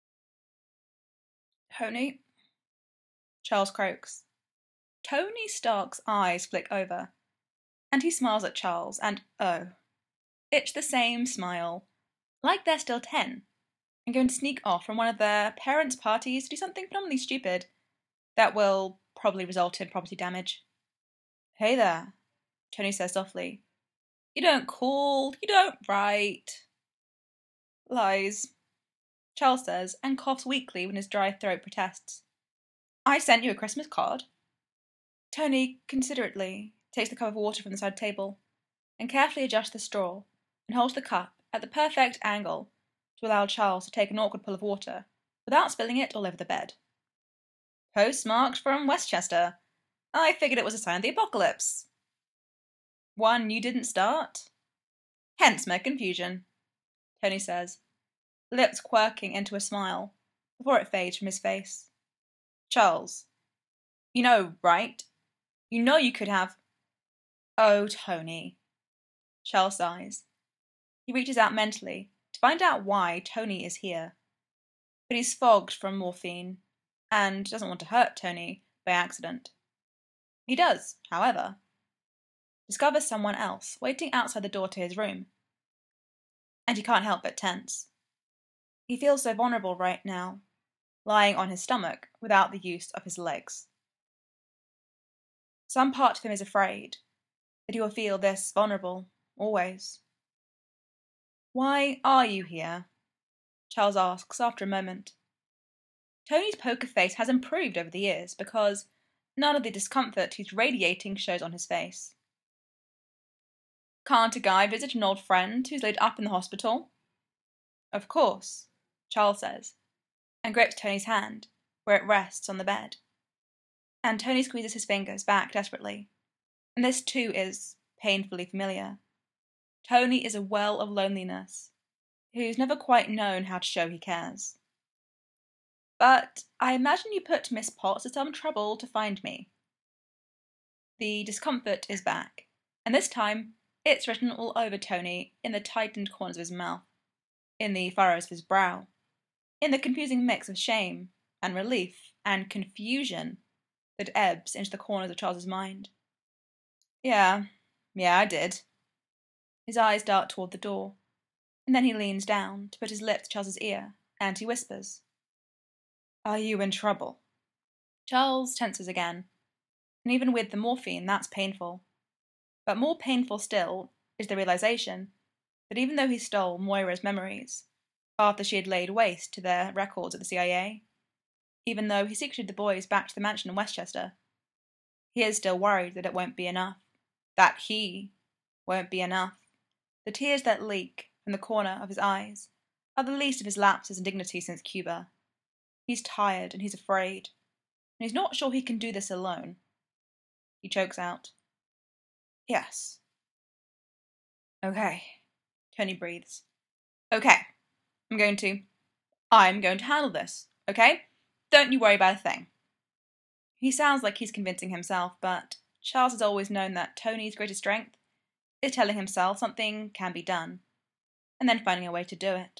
Tony? Charles croaks. Tony Stark's eyes flick over, and he smiles at Charles, and oh, it's the same smile, like they're still 10, and going to sneak off from one of their parents' parties to do something phenomenally stupid that will probably result in property damage. Hey there, Tony says softly. You don't call, you don't write. Lies, Charles says, and coughs weakly when his dry throat protests. I sent you a Christmas card. Tony considerately takes the cup of water from the side table and carefully adjusts the straw and holds the cup at the perfect angle to allow Charles to take an awkward pull of water without spilling it all over the bed. Postmarked from Westchester. I figured it was a sign of the apocalypse. One you didn't start? Hence my confusion, Tony says, lips quirking into a smile before it fades from his face. Charles, you know, right? You know you could have. Oh, Tony. Charles sighs. He reaches out mentally to find out why Tony is here. But he's fogged from morphine and doesn't want to hurt Tony by accident. He does, however, discover someone else waiting outside the door to his room. And he can't help but tense. He feels so vulnerable right now, lying on his stomach without the use of his legs. Some part of him is afraid that he will feel this vulnerable, always. Why are you here? Charles asks after a moment. Tony's poker face has improved over the years because none of the discomfort he's radiating shows on his face. Can't a guy visit an old friend who's laid up in the hospital? Of course, Charles says, and grips Tony's hand where it rests on the bed. And Tony squeezes his fingers back desperately, and this too is painfully familiar. Tony is a well of loneliness, who's never quite known how to show he cares. But I imagine you put Miss Potts to some trouble to find me. The discomfort is back, and this time it's written all over Tony in the tightened corners of his mouth, in the furrows of his brow, in the confusing mix of shame and relief and confusion that ebbs into the corners of Charles's mind. Yeah, I did. His eyes dart toward the door, and then he leans down to put his lips to Charles's ear, and he whispers, Are you in trouble? Charles tenses again, and even with the morphine, that's painful. But more painful still is the realization that even though he stole Moira's memories, after she had laid waste to their records at the CIA, even though he secreted the boys back to the mansion in Westchester, he is still worried that it won't be enough, that he won't be enough. The tears that leak from the corner of his eyes are the least of his lapses in dignity since Cuba. He's tired and he's afraid, and he's not sure he can do this alone. He chokes out, Yes. Okay, Tony breathes. Okay, I'm going to handle this, okay? Don't you worry about a thing. He sounds like he's convincing himself, but Charles has always known that Tony's greatest strength is telling himself something can be done, and then finding a way to do it.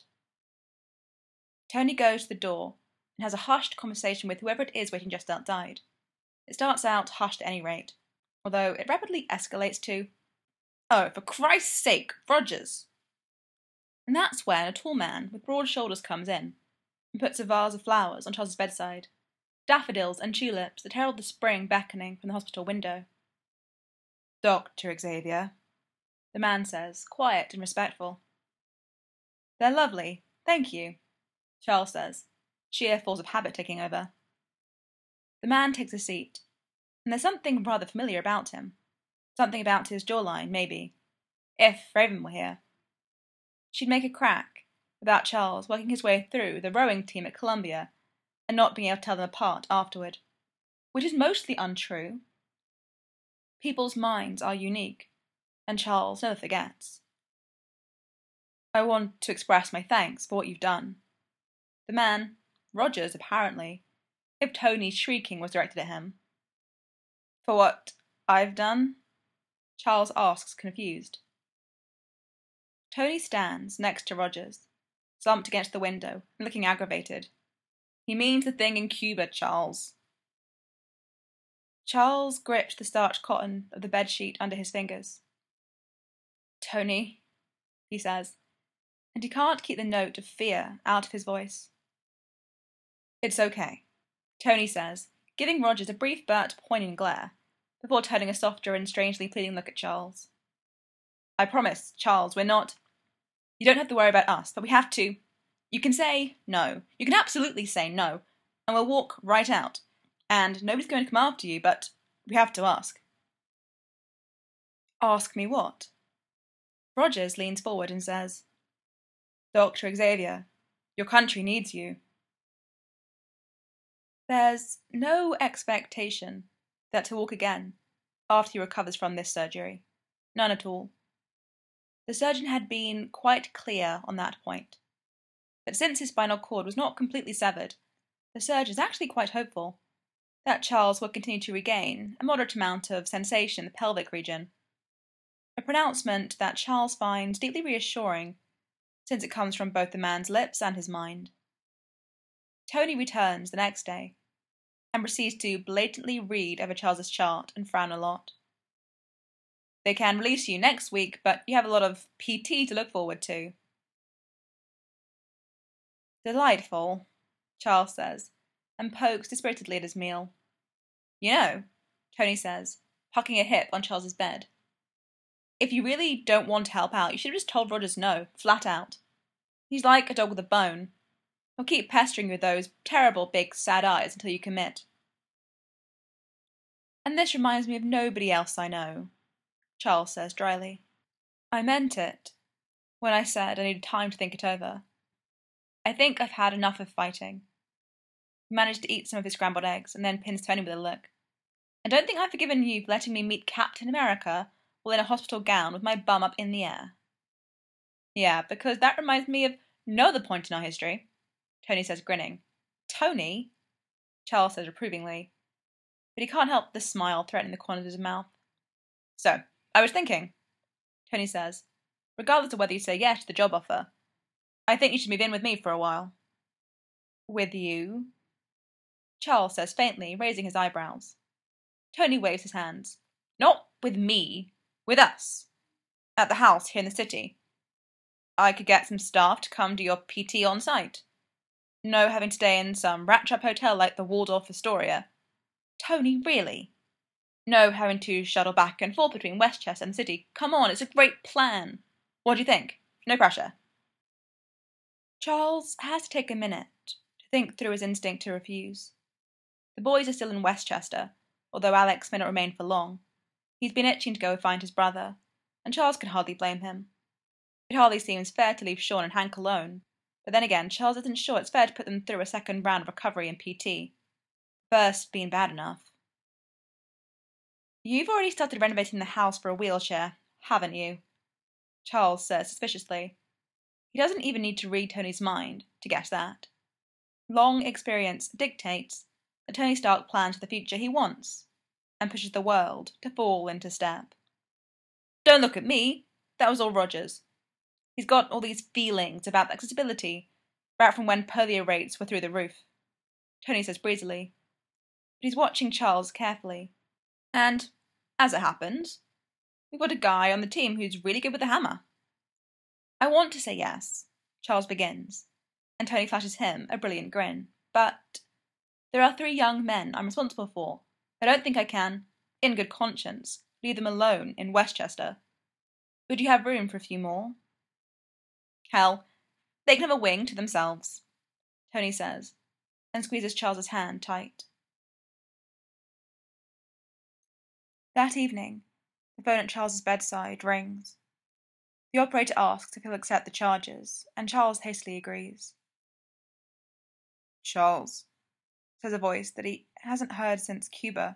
Tony goes to the door and has a hushed conversation with whoever it is waiting just outside. It starts out hushed at any rate, although it rapidly escalates to, Oh, for Christ's sake, Rogers! And that's when a tall man with broad shoulders comes in and puts a vase of flowers on Charles's bedside, daffodils and tulips that herald the spring beckoning from the hospital window. Dr. Xavier, the man says, quiet and respectful. They're lovely, thank you, Charles says, sheer force of habit taking over. The man takes a seat, and there's something rather familiar about him. Something about his jawline, maybe. If Raven were here. She'd make a crack about Charles working his way through the rowing team at Columbia and not being able to tell them apart afterward. Which is mostly untrue. People's minds are unique, and Charles never forgets. I want to express my thanks for what you've done. The man, Rogers apparently, if Tony's shrieking was directed at him. For what I've done? Charles asks, confused. Tony stands next to Rogers, slumped against the window and looking aggravated. He means the thing in Cuba, Charles. Charles gripped the starched cotton of the bedsheet under his fingers. Tony, he says, and he can't keep the note of fear out of his voice. It's okay, Tony says, giving Rogers a brief but poignant glare, before turning a softer and strangely pleading look at Charles. I promise, Charles, we're not... You don't have to worry about us, but we have to... You can say no. You can absolutely say no, and we'll walk right out. And nobody's going to come after you, but we have to ask. Ask me what? Rogers leans forward and says, Dr. Xavier, your country needs you. There's no expectation that he'll walk again after he recovers from this surgery. None at all. The surgeon had been quite clear on that point. But since his spinal cord was not completely severed, the surgeon is actually quite hopeful that Charles will continue to regain a moderate amount of sensation in the pelvic region. A pronouncement that Charles finds deeply reassuring, since it comes from both the man's lips and his mind. Tony returns the next day, and proceeds to blatantly read over Charles's chart and frown a lot. They can release you next week, but you have a lot of PT to look forward to. Delightful, Charles says, and pokes dispiritedly at his meal. You know, Tony says, hucking a hip on Charles's bed. If you really don't want to help out, you should have just told Rogers no, flat out. He's like a dog with a bone. He'll keep pestering you with those terrible big sad eyes until you commit. And this reminds me of nobody else I know, Charles says dryly. I meant it when I said I needed time to think it over. I think I've had enough of fighting. He managed to eat some of his scrambled eggs and then pins Tony with a look. I don't think I've forgiven you for letting me meet Captain America while in a hospital gown with my bum up in the air. Yeah, because that reminds me of no other point in our history, Tony says, grinning. Tony? Charles says reprovingly, but he can't help the smile threatening the corners of his mouth. So, I was thinking, Tony says, regardless of whether you say yes to the job offer, I think you should move in with me for a while. With you? Charles says faintly, raising his eyebrows. Tony waves his hands. Not with me. With us. At the house here in the city. I could get some staff to come do your PT on site. No having to stay in some rat-trap hotel like the Waldorf Astoria. Tony, really? No having to shuttle back and forth between Westchester and the city. Come on, it's a great plan. What do you think? No pressure. Charles has to take a minute to think through his instinct to refuse. The boys are still in Westchester, although Alex may not remain for long. He's been itching to go find his brother, and Charles can hardly blame him. It hardly seems fair to leave Sean and Hank alone, but then again, Charles isn't sure it's fair to put them through a second round of recovery and PT. First being bad enough. You've already started renovating the house for a wheelchair, haven't you? Charles says suspiciously. He doesn't even need to read Tony's mind to guess that. Long experience dictates that Tony Stark plans for the future he wants, and pushes the world to fall into step. Don't look at me. That was all Rogers. He's got all these feelings about accessibility, right from when polio rates were through the roof. Tony says breezily. But he's watching Charles carefully. And, as it happens, we've got a guy on the team who's really good with the hammer. I want to say yes, Charles begins, and Tony flashes him a brilliant grin. But there are 3 young men I'm responsible for. I don't think I can, in good conscience, leave them alone in Westchester. Would you have room for a few more? Hell, they can have a wing to themselves, Tony says, and squeezes Charles's hand tight. That evening, The phone at Charles's bedside rings. The operator asks if he'll accept the charges, and Charles hastily agrees. Charles, says a voice that he hasn't heard since Cuba.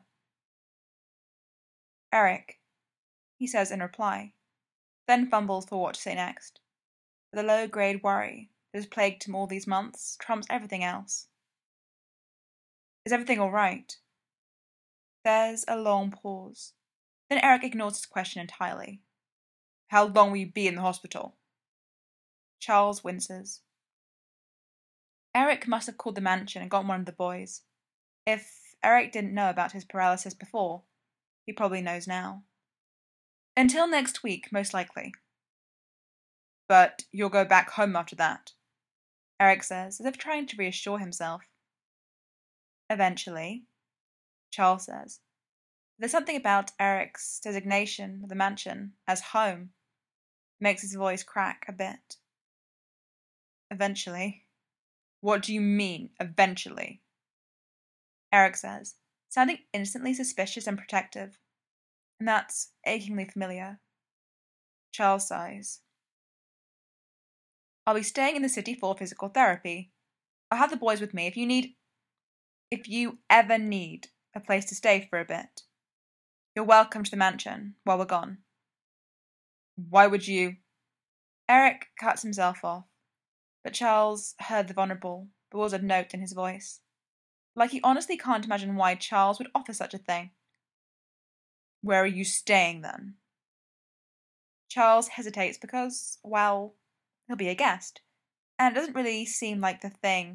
Eric, he says in reply, then fumbles for what to say next. But the low-grade worry that has plagued him all these months trumps everything else. Is everything all right? There's a long pause. Then Eric ignores his question entirely. How long will you be in the hospital? Charles winces. Eric must have called the mansion and got one of the boys. If Eric didn't know about his paralysis before, he probably knows now. Until next week, most likely. But you'll go back home after that, Eric says, as if trying to reassure himself. Eventually, Charles says. There's something about Eric's designation of the mansion as home that makes his voice crack a bit. Eventually. What do you mean, eventually? Eric says, sounding instantly suspicious and protective. And that's achingly familiar. Charles sighs. I'll be staying in the city for physical therapy. I'll have the boys with me if you ever need a place to stay for a bit. You're welcome to the mansion while we're gone. Why would you? Eric cuts himself off, but Charles heard the vulnerable, bewildered note in his voice. Like he honestly can't imagine why Charles would offer such a thing. Where are you staying, then? Charles hesitates because, well, he'll be a guest, and it doesn't really seem like the thing.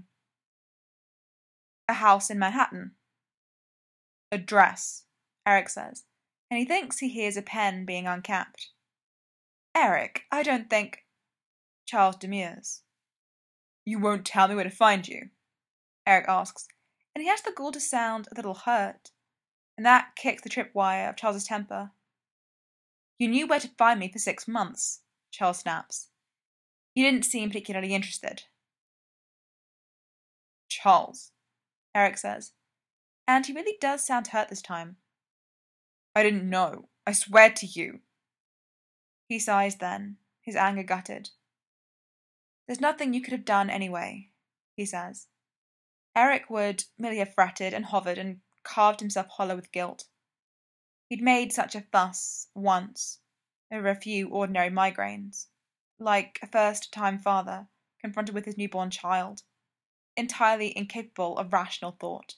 A house in Manhattan. Address, Eric says, and he thinks he hears a pen being uncapped. Eric, I don't think... Charles demurs. You won't tell me where to find you? Eric asks, and he has the gall to sound a little hurt, and that kicks the tripwire of Charles's temper. You knew where to find me for 6 months, Charles snaps. You didn't seem particularly interested. Charles, Eric says, and he really does sound hurt this time. I didn't know. I swear to you. He sighs then, his anger gutted. There's nothing you could have done anyway, he says. Eric would merely have fretted and hovered and carved himself hollow with guilt. He'd made such a fuss once over a few ordinary migraines, like a first-time father confronted with his newborn child, entirely incapable of rational thought.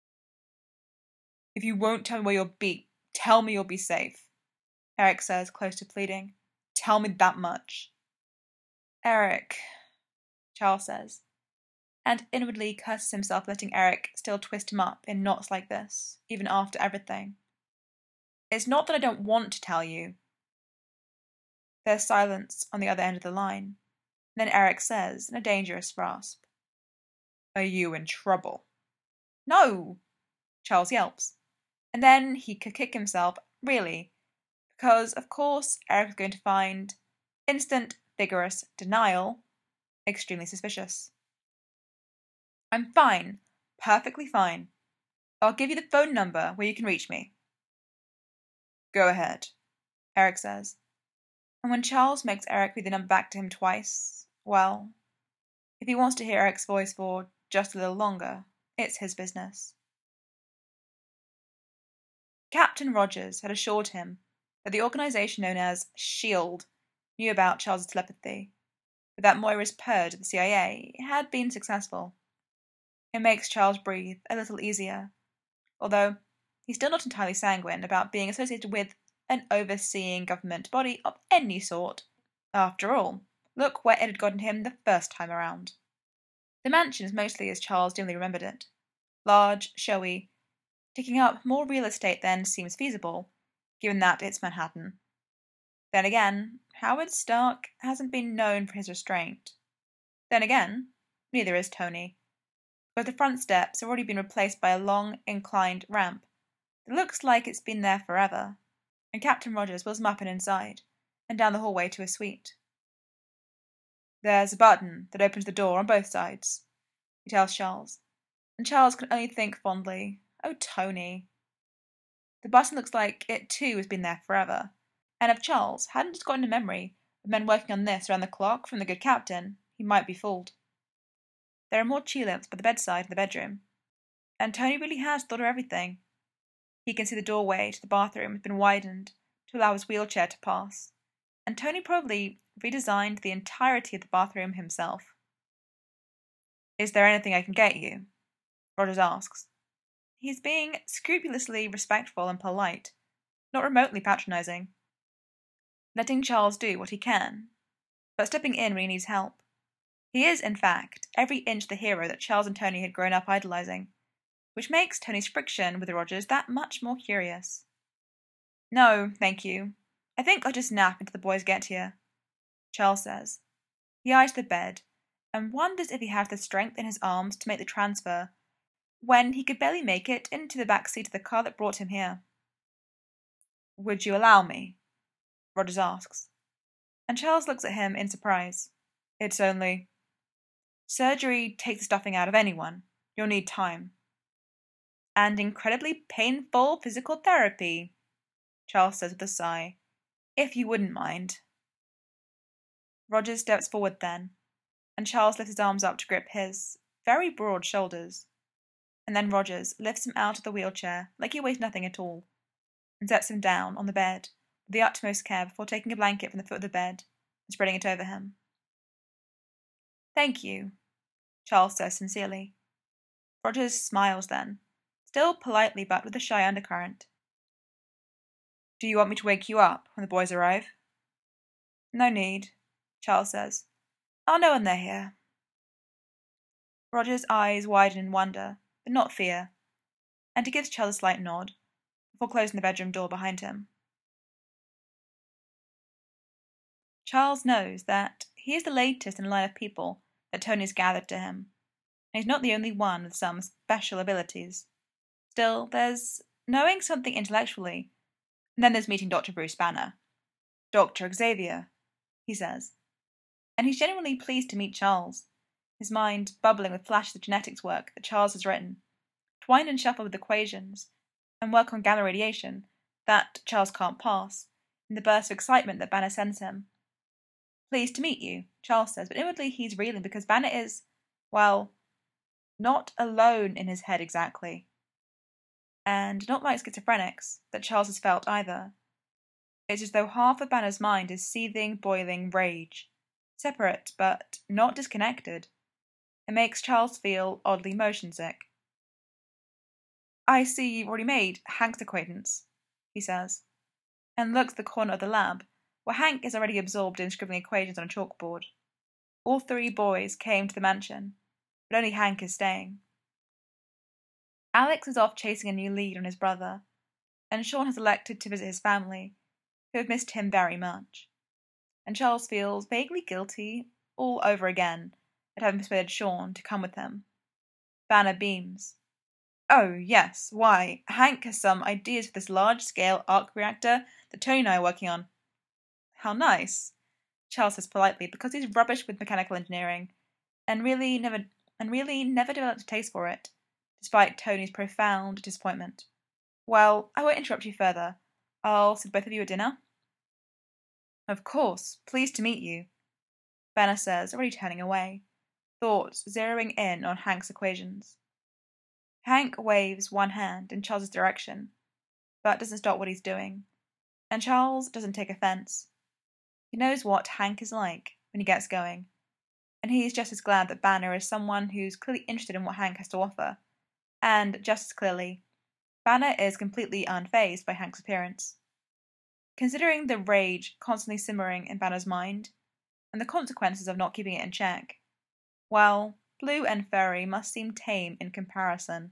If you won't tell me where you'll be, tell me you'll be safe, Eric says, close to pleading. Tell me that much. Eric, Charles says, and inwardly curses himself for letting Eric still twist him up in knots like this, even after everything. It's not that I don't want to tell you. There's silence on the other end of the line. Then Eric says, in a dangerous rasp, Are you in trouble? No, Charles yelps. And then he could kick himself, really, because, of course, Eric is going to find instant, vigorous denial extremely suspicious. I'm fine, perfectly fine. I'll give you the phone number where you can reach me. Go ahead, Eric says. And when Charles makes Eric read the number back to him twice, well, if he wants to hear Eric's voice for just a little longer, it's his business. Captain Rogers had assured him that the organisation known as SHIELD knew about Charles's telepathy, but that Moira's purge at the CIA had been successful. It makes Charles breathe a little easier, although he's still not entirely sanguine about being associated with an overseeing government body of any sort. After all, look where it had gotten him the first time around. The mansion is mostly as Charles dimly remembered it. Large, showy, taking up more real estate than seems feasible, given that it's Manhattan. Then again, Howard Stark hasn't been known for his restraint. Then again, neither is Tony. But the front steps have already been replaced by a long, inclined ramp that looks like it's been there forever, and Captain Rogers wheels him up and inside, and down the hallway to a suite. There's a button that opens the door on both sides, he tells Charles, and Charles can only think fondly, oh, Tony. The button looks like it too has been there forever, And if Charles hadn't just gotten a memory of men working on this around the clock from the good captain, he might be fooled. There are more tulips by the bedside in the bedroom, and Tony really has thought of everything. He can see the doorway to the bathroom has been widened to allow his wheelchair to pass, and Tony probably redesigned the entirety of the bathroom himself. "Is there anything I can get you?" Rogers asks. He's being scrupulously respectful and polite, not remotely patronizing, letting Charles do what he can, but stepping in when he needs help. He is, in fact, every inch the hero that Charles and Tony had grown up idolizing, which makes Tony's friction with Rogers that much more curious. "No, thank you. I think I'll just nap until the boys get here," Charles says. He eyes the bed and wonders if he has the strength in his arms to make the transfer when he could barely make it into the back seat of the car that brought him here. "Would you allow me?" Rogers asks, and Charles looks at him in surprise. "It's only—" "Surgery takes the stuffing out of anyone. You'll need time." "And incredibly painful physical therapy," Charles says with a sigh. "If you wouldn't mind." Rogers steps forward then, and Charles lifts his arms up to grip his very broad shoulders. And then Rogers lifts him out of the wheelchair like he weighs nothing at all, and sets him down on the bed with the utmost care before taking a blanket from the foot of the bed and spreading it over him. "Thank you," Charles says sincerely. Rogers smiles then, still politely but with a shy undercurrent. "Do you want me to wake you up when the boys arrive?" "No need," Charles says. "I'll know when they're here." Rogers' eyes widen in wonder, but not fear, and he gives Charles a slight nod before closing the bedroom door behind him. Charles knows that he is the latest in a line of people that Tony's gathered to him, and he's not the only one with some special abilities. Still, there's knowing something intellectually, and then there's meeting Dr. Bruce Banner. "Dr. Xavier," he says, and he's genuinely pleased to meet Charles, his mind bubbling with flashes of genetics work that Charles has written, twined and shuffled with equations, and work on gamma radiation that Charles can't pass, in the burst of excitement that Banner sends him. "Pleased to meet you," Charles says, but inwardly he's reeling because Banner is, well, not alone in his head exactly. And not like schizophrenics, that Charles has felt either. It's as though half of Banner's mind is seething, boiling rage, separate but not disconnected. It makes Charles feel oddly motion sick. "I see you've already made Hank's acquaintance," he says, and looks at the corner of the lab, where Hank is already absorbed in scribbling equations on a chalkboard. All three boys came to the mansion, but only Hank is staying. Alex is off chasing a new lead on his brother, and Sean has elected to visit his family, who have missed him very much. And Charles feels vaguely guilty all over again at having persuaded Sean to come with him. Banner beams. "Oh, yes, why, Hank has some ideas for this large-scale arc reactor that Tony and I are working on." "How nice," Charles says politely, because he's rubbish with mechanical engineering, and really never developed a taste for it, despite Tony's profound disappointment. "Well, I won't interrupt you further. I'll see both of you at dinner." "Of course, pleased to meet you," Banner says, already turning away, thoughts zeroing in on Hank's equations. Hank waves one hand in Charles's direction, but doesn't stop what he's doing, and Charles doesn't take offense. He knows what Hank is like when he gets going, and he's just as glad that Banner is someone who's clearly interested in what Hank has to offer, and just as clearly, Banner is completely unfazed by Hank's appearance. Considering the rage constantly simmering in Banner's mind, and the consequences of not keeping it in check, well, Blue and Furry must seem tame in comparison.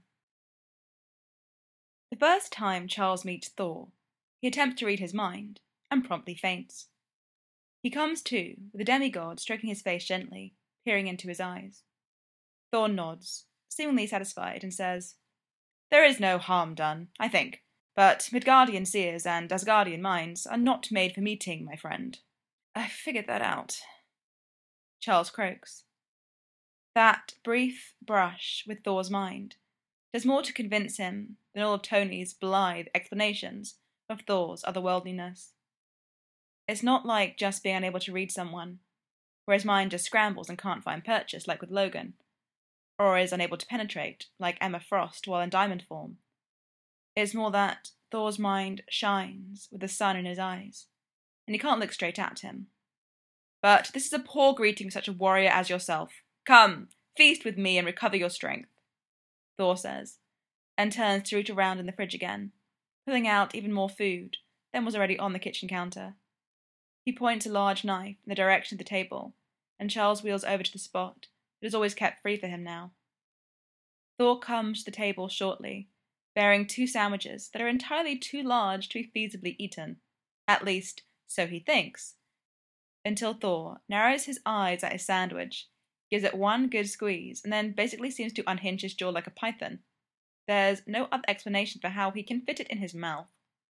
The first time Charles meets Thor, he attempts to read his mind, and promptly faints. He comes to, with the demigod stroking his face gently, peering into his eyes. Thor nods, seemingly satisfied, and says, "There is no harm done, I think, but Midgardian seers and Asgardian minds are not made for meeting, my friend." "I figured that out," Charles croaks. That brief brush with Thor's mind does more to convince him than all of Tony's blithe explanations of Thor's otherworldliness. It's not like just being unable to read someone, where his mind just scrambles and can't find purchase, like with Logan, or is unable to penetrate, like Emma Frost while in diamond form. It's more that Thor's mind shines with the sun in his eyes, and he can't look straight at him. But this is a poor greeting for such a warrior as yourself. Come, feast with me and recover your strength, Thor says, and turns to reach around in the fridge again, pulling out even more food than was already on the kitchen counter. He points a large knife in the direction of the table, and Charles wheels over to the spot that is always kept free for him now. Thor comes to the table shortly, bearing 2 sandwiches that are entirely too large to be feasibly eaten. At least, so he thinks, until Thor narrows his eyes at his sandwich, gives it one good squeeze, and then basically seems to unhinge his jaw like a python. There's no other explanation for how he can fit it in his mouth.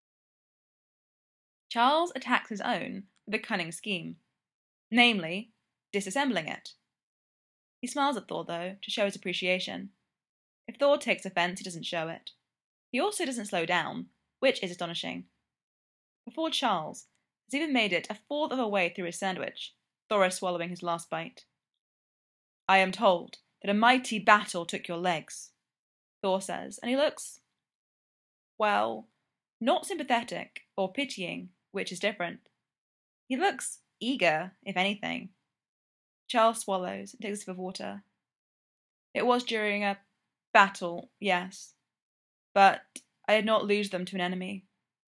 Charles attacks his own with a cunning scheme, namely, disassembling it. He smiles at Thor, though, to show his appreciation. If Thor takes offence, he doesn't show it. He also doesn't slow down, which is astonishing. Before Charles has even made it a fourth of a way through his sandwich, Thor is swallowing his last bite. I am told that a mighty battle took your legs, Thor says, and he looks, well, not sympathetic or pitying, which is different. He looks eager, if anything. Charles swallows and takes a sip of water. It was during a battle, yes, but I did not lose them to an enemy.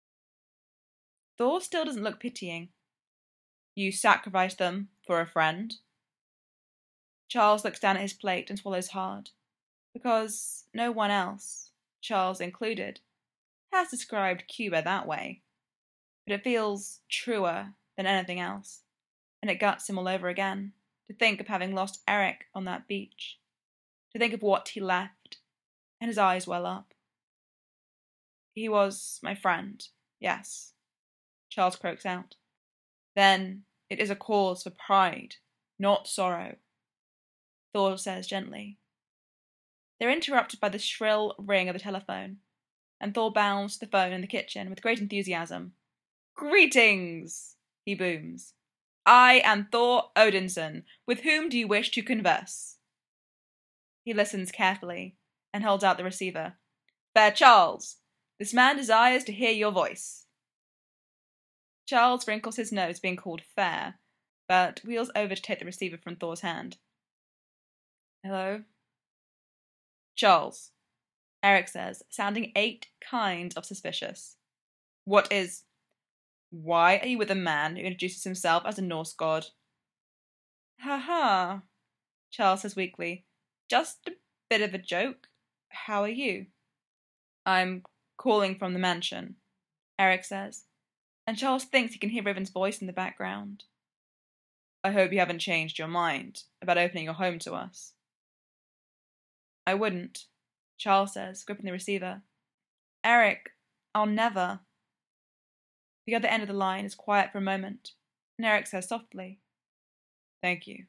Thor still doesn't look pitying. You sacrificed them for a friend? Charles looks down at his plate and swallows hard, because no one else, Charles included, has described Cuba that way. But it feels truer than anything else, and it guts him all over again to think of having lost Eric on that beach, to think of what he left, and his eyes well up. He was my friend, yes, Charles croaks out. Then it is a cause for pride, not sorrow, Thor says gently. They're interrupted by the shrill ring of the telephone, and Thor bounds to the phone in the kitchen with great enthusiasm. Greetings, he booms. I am Thor Odinson. With whom do you wish to converse? He listens carefully and holds out the receiver. Fair Charles, this man desires to hear your voice. Charles wrinkles his nose being called fair, but wheels over to take the receiver from Thor's hand. Hello? Charles, Eric says, sounding 8 kinds of suspicious. What is... Why are you with a man who introduces himself as a Norse god? Ha ha, Charles says weakly. Just a bit of a joke. How are you? I'm calling from the mansion, Eric says, and Charles thinks he can hear Riven's voice in the background. I hope you haven't changed your mind about opening your home to us. I wouldn't, Charles says, gripping the receiver. Eric, I'll never. The other end of the line is quiet for a moment, and Eric says softly, Thank you.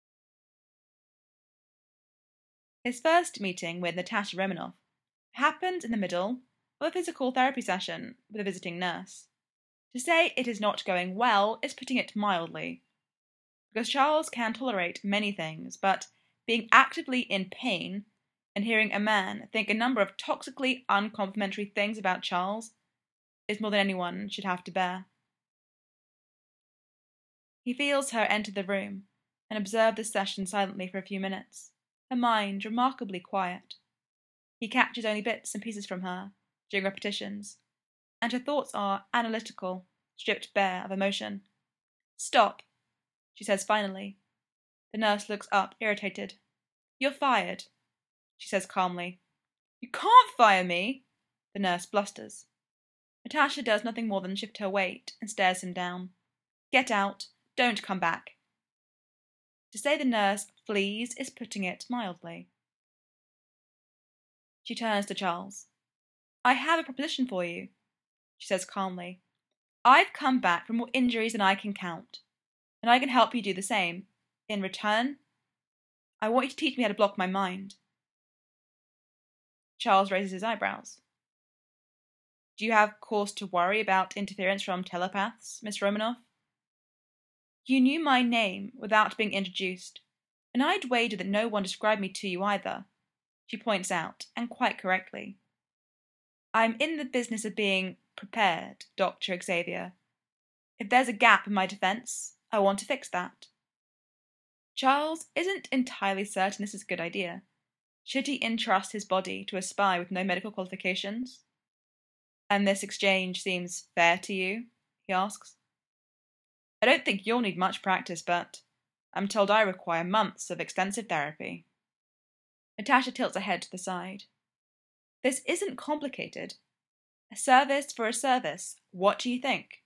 His first meeting with Natasha Romanoff happened in the middle of a physical therapy session with a visiting nurse. To say it is not going well is putting it mildly, because Charles can tolerate many things, but being actively in pain and hearing a man think a number of toxically uncomplimentary things about Charles is more than anyone should have to bear. He feels her enter the room and observe the session silently for a few minutes, her mind remarkably quiet. He catches only bits and pieces from her during repetitions, and her thoughts are analytical, stripped bare of emotion. Stop, she says finally. The nurse looks up, irritated. You're fired, she says calmly. You can't fire me, the nurse blusters. Natasha does nothing more than shift her weight and stares him down. Get out, don't come back. To say the nurse flees is putting it mildly. She turns to Charles. I have a proposition for you, she says calmly. I've come back from more injuries than I can count, and I can help you do the same. In return, I want you to teach me how to block my mind. Charles raises his eyebrows. Do you have cause to worry about interference from telepaths, Miss Romanoff? You knew my name without being introduced, and I'd wager that no one described me to you either, she points out, and quite correctly. I'm in the business of being prepared, Dr. Xavier. If there's a gap in my defense, I want to fix that. Charles isn't entirely certain this is a good idea. Should he entrust his body to a spy with no medical qualifications? And this exchange seems fair to you? He asks. I don't think you'll need much practice, but I'm told I require months of extensive therapy. Natasha tilts her head to the side. This isn't complicated. A service for a service. What do you think?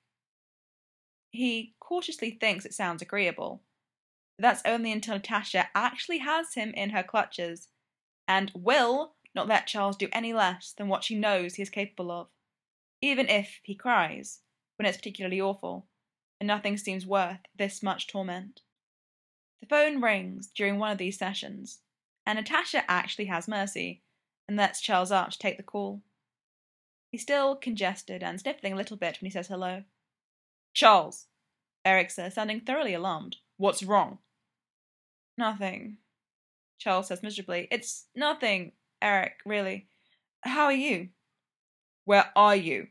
He cautiously thinks it sounds agreeable. But that's only until Natasha actually has him in her clutches and will not let Charles do any less than what she knows he is capable of, even if he cries when it's particularly awful, and nothing seems worth this much torment. The phone rings during one of these sessions, and Natasha actually has mercy and lets Charles up to take the call. He's still congested and sniffling a little bit when he says hello. Charles, Eric says, sounding thoroughly alarmed. What's wrong? Nothing, Charles says miserably. It's nothing, Eric, really. How are you? Where are you?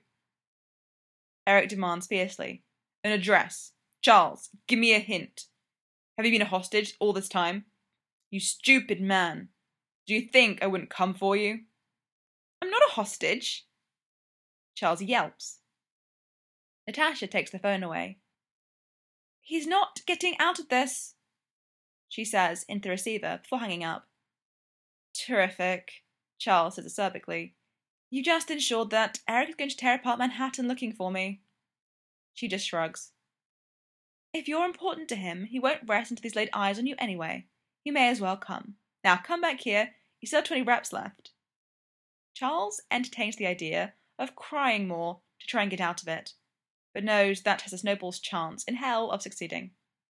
Eric demands fiercely. An address. Charles, give me a hint. Have you been a hostage all this time? You stupid man. Do you think I wouldn't come for you? I'm not a hostage. Charles yelps. Natasha takes the phone away. He's not getting out of this, she says into the receiver before hanging up. Terrific, Charles says acerbically. You just ensured that Eric is going to tear apart Manhattan looking for me. She just shrugs. If you're important to him, he won't rest until he's laid eyes on you anyway. You may as well come. Now come back here. You still have 20 reps left. Charles entertains the idea of crying more to try and get out of it, but knows that has a snowball's chance in hell of succeeding.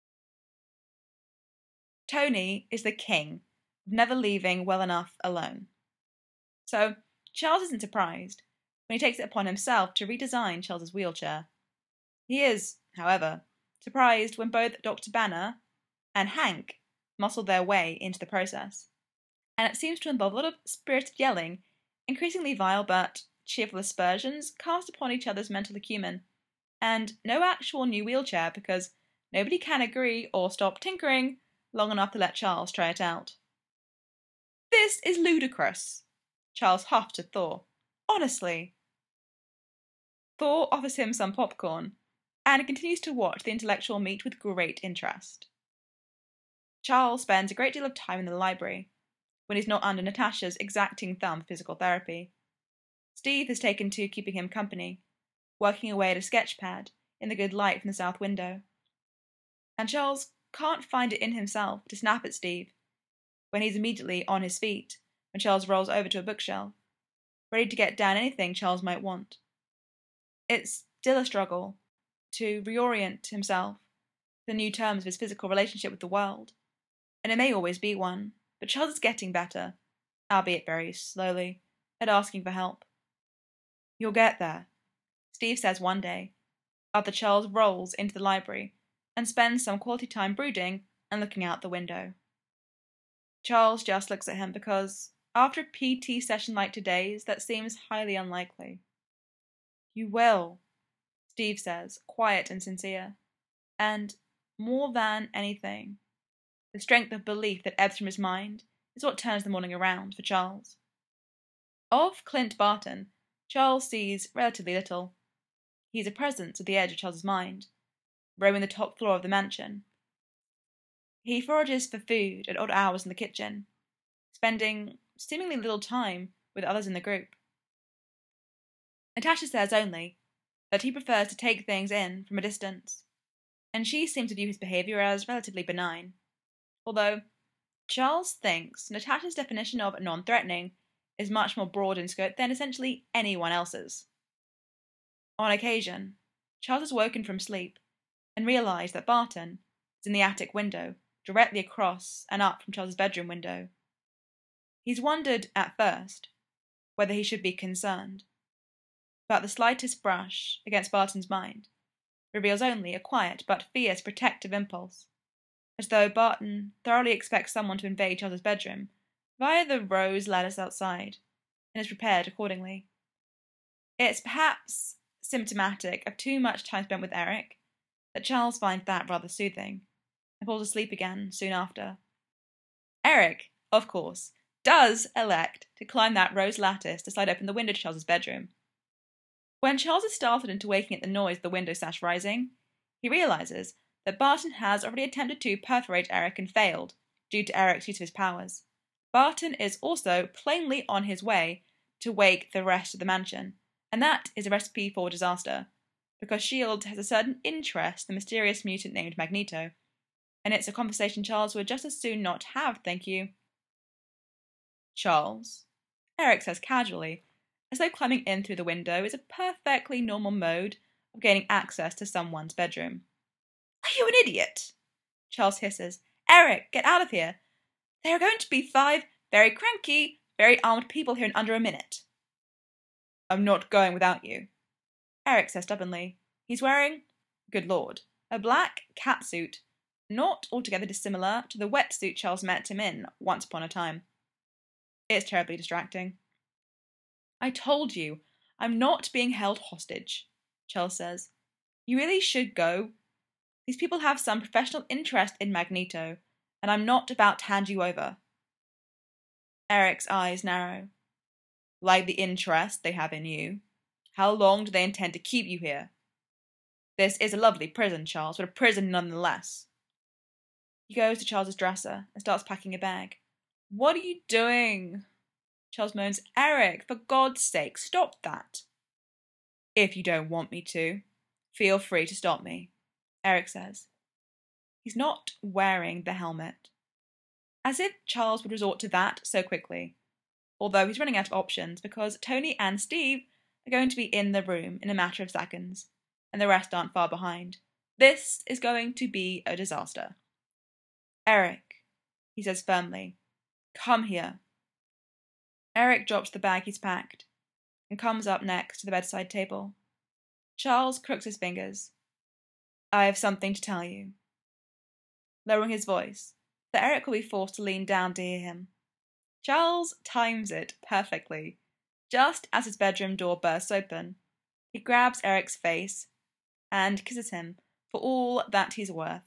Tony is the king of never leaving well enough alone. So Charles isn't surprised when he takes it upon himself to redesign Charles's wheelchair. He is, however, surprised when both Dr. Banner and Hank muscle their way into the process, and it seems to involve a lot of spirited yelling, increasingly vile but cheerful aspersions cast upon each other's mental acumen, and no actual new wheelchair because nobody can agree or stop tinkering long enough to let Charles try it out. This is ludicrous, Charles huffed to Thor. Honestly. Thor offers him some popcorn, and continues to watch the intellectual meet with great interest. Charles spends a great deal of time in the library, when he's not under Natasha's exacting thumb for physical therapy. Steve has taken to keeping him company, working away at a sketch pad in the good light from the south window. And Charles can't find it in himself to snap at Steve when he's immediately on his feet when Charles rolls over to a bookshelf, ready to get down anything Charles might want. It's still a struggle to reorient himself to the new terms of his physical relationship with the world, and it may always be one, but Charles is getting better, albeit very slowly, at asking for help. You'll get there, Steve says one day, after Charles rolls into the library and spends some quality time brooding and looking out the window. Charles just looks at him because, after a PT session like today's, that seems highly unlikely. You will, Steve says, quiet and sincere, and, more than anything, the strength of belief that ebbs from his mind is what turns the morning around for Charles. Of Clint Barton, Charles sees relatively little. He's a presence at the edge of Charles's mind, roaming the top floor of the mansion. He forages for food at odd hours in the kitchen, spending seemingly little time with others in the group. Natasha says only that he prefers to take things in from a distance, and she seems to view his behaviour as relatively benign, although Charles thinks Natasha's definition of non-threatening is much more broad in scope than essentially anyone else's. On occasion, Charles has woken from sleep and realised that Barton is in the attic window, directly across and up from Charles's bedroom window. He's wondered at first whether he should be concerned, but the slightest brush against Barton's mind reveals only a quiet but fierce protective impulse, as though Barton thoroughly expects someone to invade Charles's bedroom via the rose lattice outside, and is prepared accordingly. It's perhaps symptomatic of too much time spent with Eric that Charles finds that rather soothing, and falls asleep again soon after. Eric, of course, does elect to climb that rose lattice to slide open the window to Charles's bedroom. When Charles is startled into waking at the noise of the window sash rising, he realizes that Barton has already attempted to perforate Eric and failed, due to Eric's use of his powers. Barton is also plainly on his way to wake the rest of the mansion, and that is a recipe for disaster, because S.H.I.E.L.D. has a certain interest in the mysterious mutant named Magneto, and it's a conversation Charles would just as soon not have, thank you. Charles, Eric says casually, as though climbing in through the window is a perfectly normal mode of gaining access to someone's bedroom. Are you an idiot? Charles hisses. Eric, get out of here. There are going to be 5 very cranky, very armed people here in under a minute. I'm not going without you, Eric says stubbornly. He's wearing, good lord, a black catsuit, not altogether dissimilar to the wetsuit Charles met him in once upon a time. It's terribly distracting. I told you, I'm not being held hostage, Charles says. You really should go. These people have some professional interest in Magneto, and I'm not about to hand you over. Eric's eyes narrow. Like the interest they have in you. How long do they intend to keep you here? This is a lovely prison, Charles, but a prison nonetheless. He goes to Charles's dresser and starts packing a bag. What are you doing? Charles moans. Eric, for God's sake, stop that. If you don't want me to, feel free to stop me, Eric says. He's not wearing the helmet. As if Charles would resort to that so quickly, although he's running out of options because Tony and Steve are going to be in the room in a matter of seconds, and the rest aren't far behind. This is going to be a disaster. Eric, he says firmly, come here. Eric drops the bag he's packed and comes up next to the bedside table. Charles crooks his fingers. I have something to tell you. Lowering his voice, so Eric will be forced to lean down to hear him. Charles times it perfectly. Just as his bedroom door bursts open, he grabs Eric's face and kisses him for all that he's worth.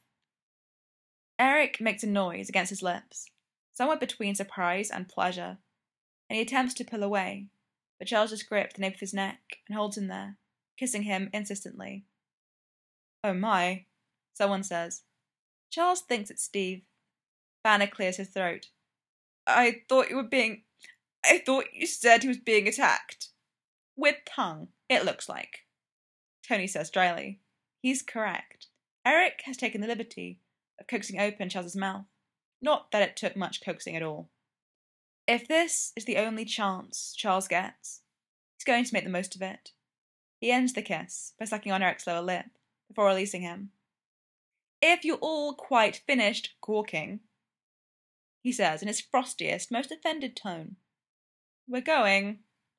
Eric makes a noise against his lips, somewhere between surprise and pleasure, and he attempts to pull away, but Charles just grips the nape of his neck and holds him there, kissing him insistently. Oh my, someone says. Charles thinks it's Steve. Banner clears his throat. I thought you said he was being attacked. With tongue, it looks like. Tony says dryly. He's correct. Eric has taken the liberty of coaxing open Charles's mouth. Not that it took much coaxing at all. If this is the only chance Charles gets, he's going to make the most of it. He ends the kiss by sucking on Eric's lower lip before releasing him. If you're all quite finished gawking, he says in his frostiest, most offended tone. We're going,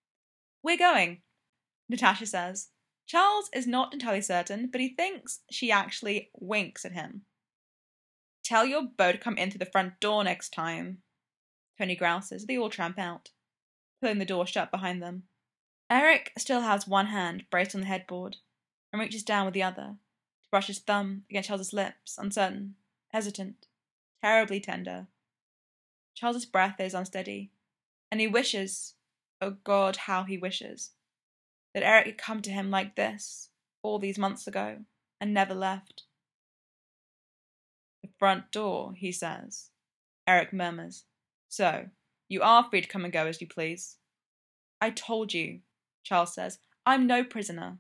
Natasha says. Charles is not entirely certain, but he thinks she actually winks at him. Tell your beau to come in through the front door next time, Tony grouses as they all tramp out, pulling the door shut behind them. Eric still has one hand braced on the headboard and reaches down with the other to brush his thumb against Charles's lips, uncertain, hesitant, terribly tender. Charles's breath is unsteady, and he wishes, oh God, how he wishes, that Eric had come to him like this all these months ago and never left. The front door, he says. Eric murmurs. So, you are free to come and go as you please. I told you, Charles says. I'm no prisoner.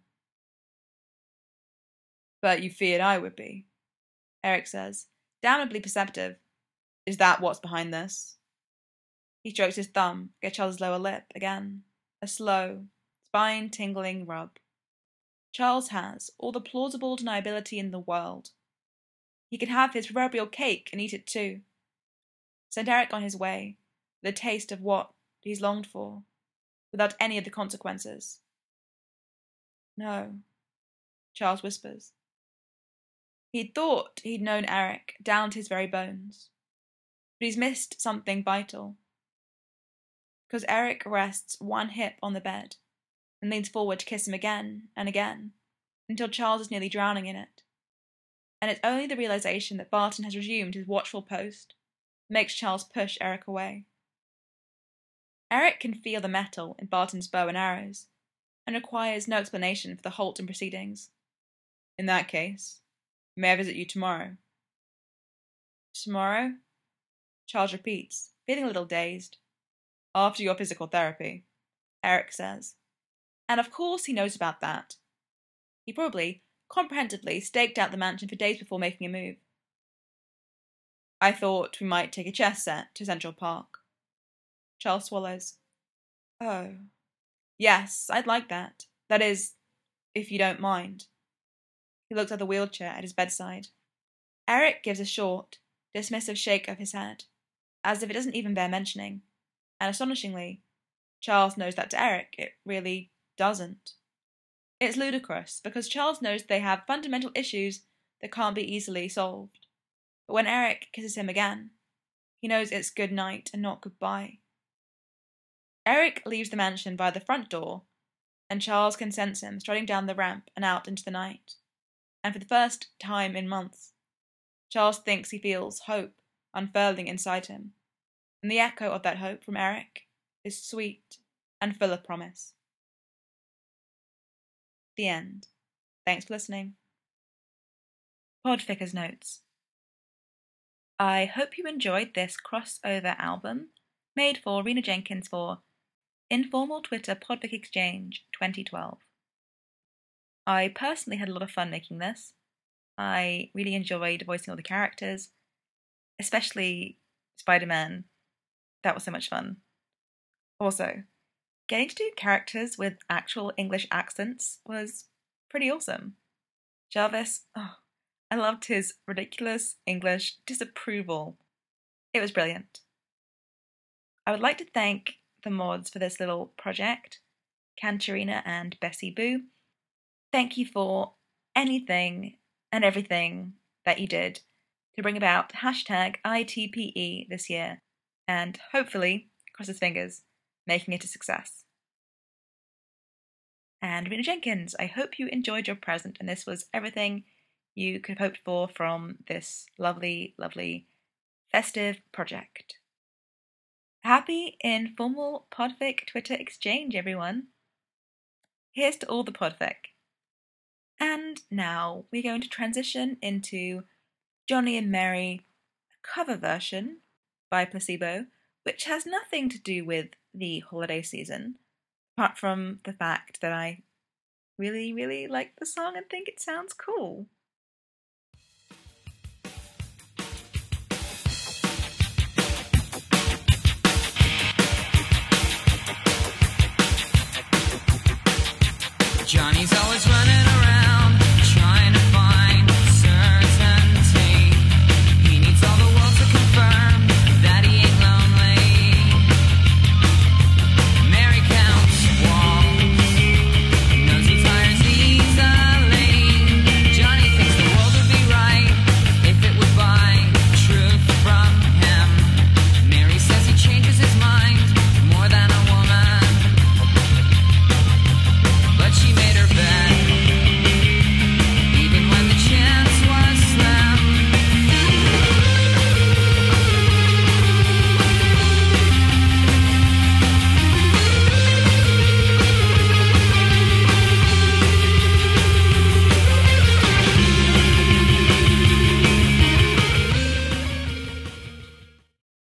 But you feared I would be, Eric says, damnably perceptive. Is that what's behind this? He strokes his thumb against Charles's lower lip again, a slow, spine-tingling rub. Charles has all the plausible deniability in the world. He can have his proverbial cake and eat it too. Send Eric on his way, with a taste of what he's longed for, without any of the consequences. No, Charles whispers. He'd thought he'd known Eric down to his very bones, but he's missed something vital. Because Eric rests one hip on the bed and leans forward to kiss him again and again until Charles is nearly drowning in it. And it's only the realization that Barton has resumed his watchful post that makes Charles push Eric away. Eric can feel the metal in Barton's bow and arrows and requires no explanation for the halt in proceedings. In that case, may I visit you tomorrow? Tomorrow? Charles repeats, feeling a little dazed. After your physical therapy, Eric says. And of course he knows about that. He probably, comprehensively, staked out the mansion for days before making a move. I thought we might take a chess set to Central Park. Charles swallows. Oh. Yes, I'd like that. That is, if you don't mind. He looks at the wheelchair at his bedside. Eric gives a short, dismissive shake of his head, as if it doesn't even bear mentioning, and astonishingly, Charles knows that to Eric it really doesn't. It's ludicrous, because Charles knows they have fundamental issues that can't be easily solved. But when Eric kisses him again, he knows it's good night and not goodbye. Eric leaves the mansion via the front door, and Charles can sense him striding down the ramp and out into the night. And for the first time in months, Charles thinks he feels hope unfurling inside him, and the echo of that hope from Eric is sweet and full of promise. The end. Thanks for listening. Podficker's Notes. I hope you enjoyed this crossover album made for Rena Jenkins for Informal Twitter Podfic Exchange 2012. I personally had a lot of fun making this. I really enjoyed voicing all the characters, especially Spider-Man. That was so much fun. Also, getting to do characters with actual English accents was pretty awesome. Jarvis, I loved his ridiculous English disapproval. It was brilliant. I would like to thank the mods for this little project, Cantarina and Bessie Boo. Thank you for anything and everything that you did to bring about hashtag ITPE this year, and hopefully, cross his fingers, making it a success. And Rena Jenkins, I hope you enjoyed your present and this was everything you could have hoped for from this lovely, lovely, festive project. Happy Informal Podfic Twitter Exchange, everyone. Here's to all the Podfic. And now we're going to transition into Johnny and Mary, a cover version by Placebo, which has nothing to do with the holiday season, apart from the fact that I really, really like the song and think it sounds cool. Johnny's always right.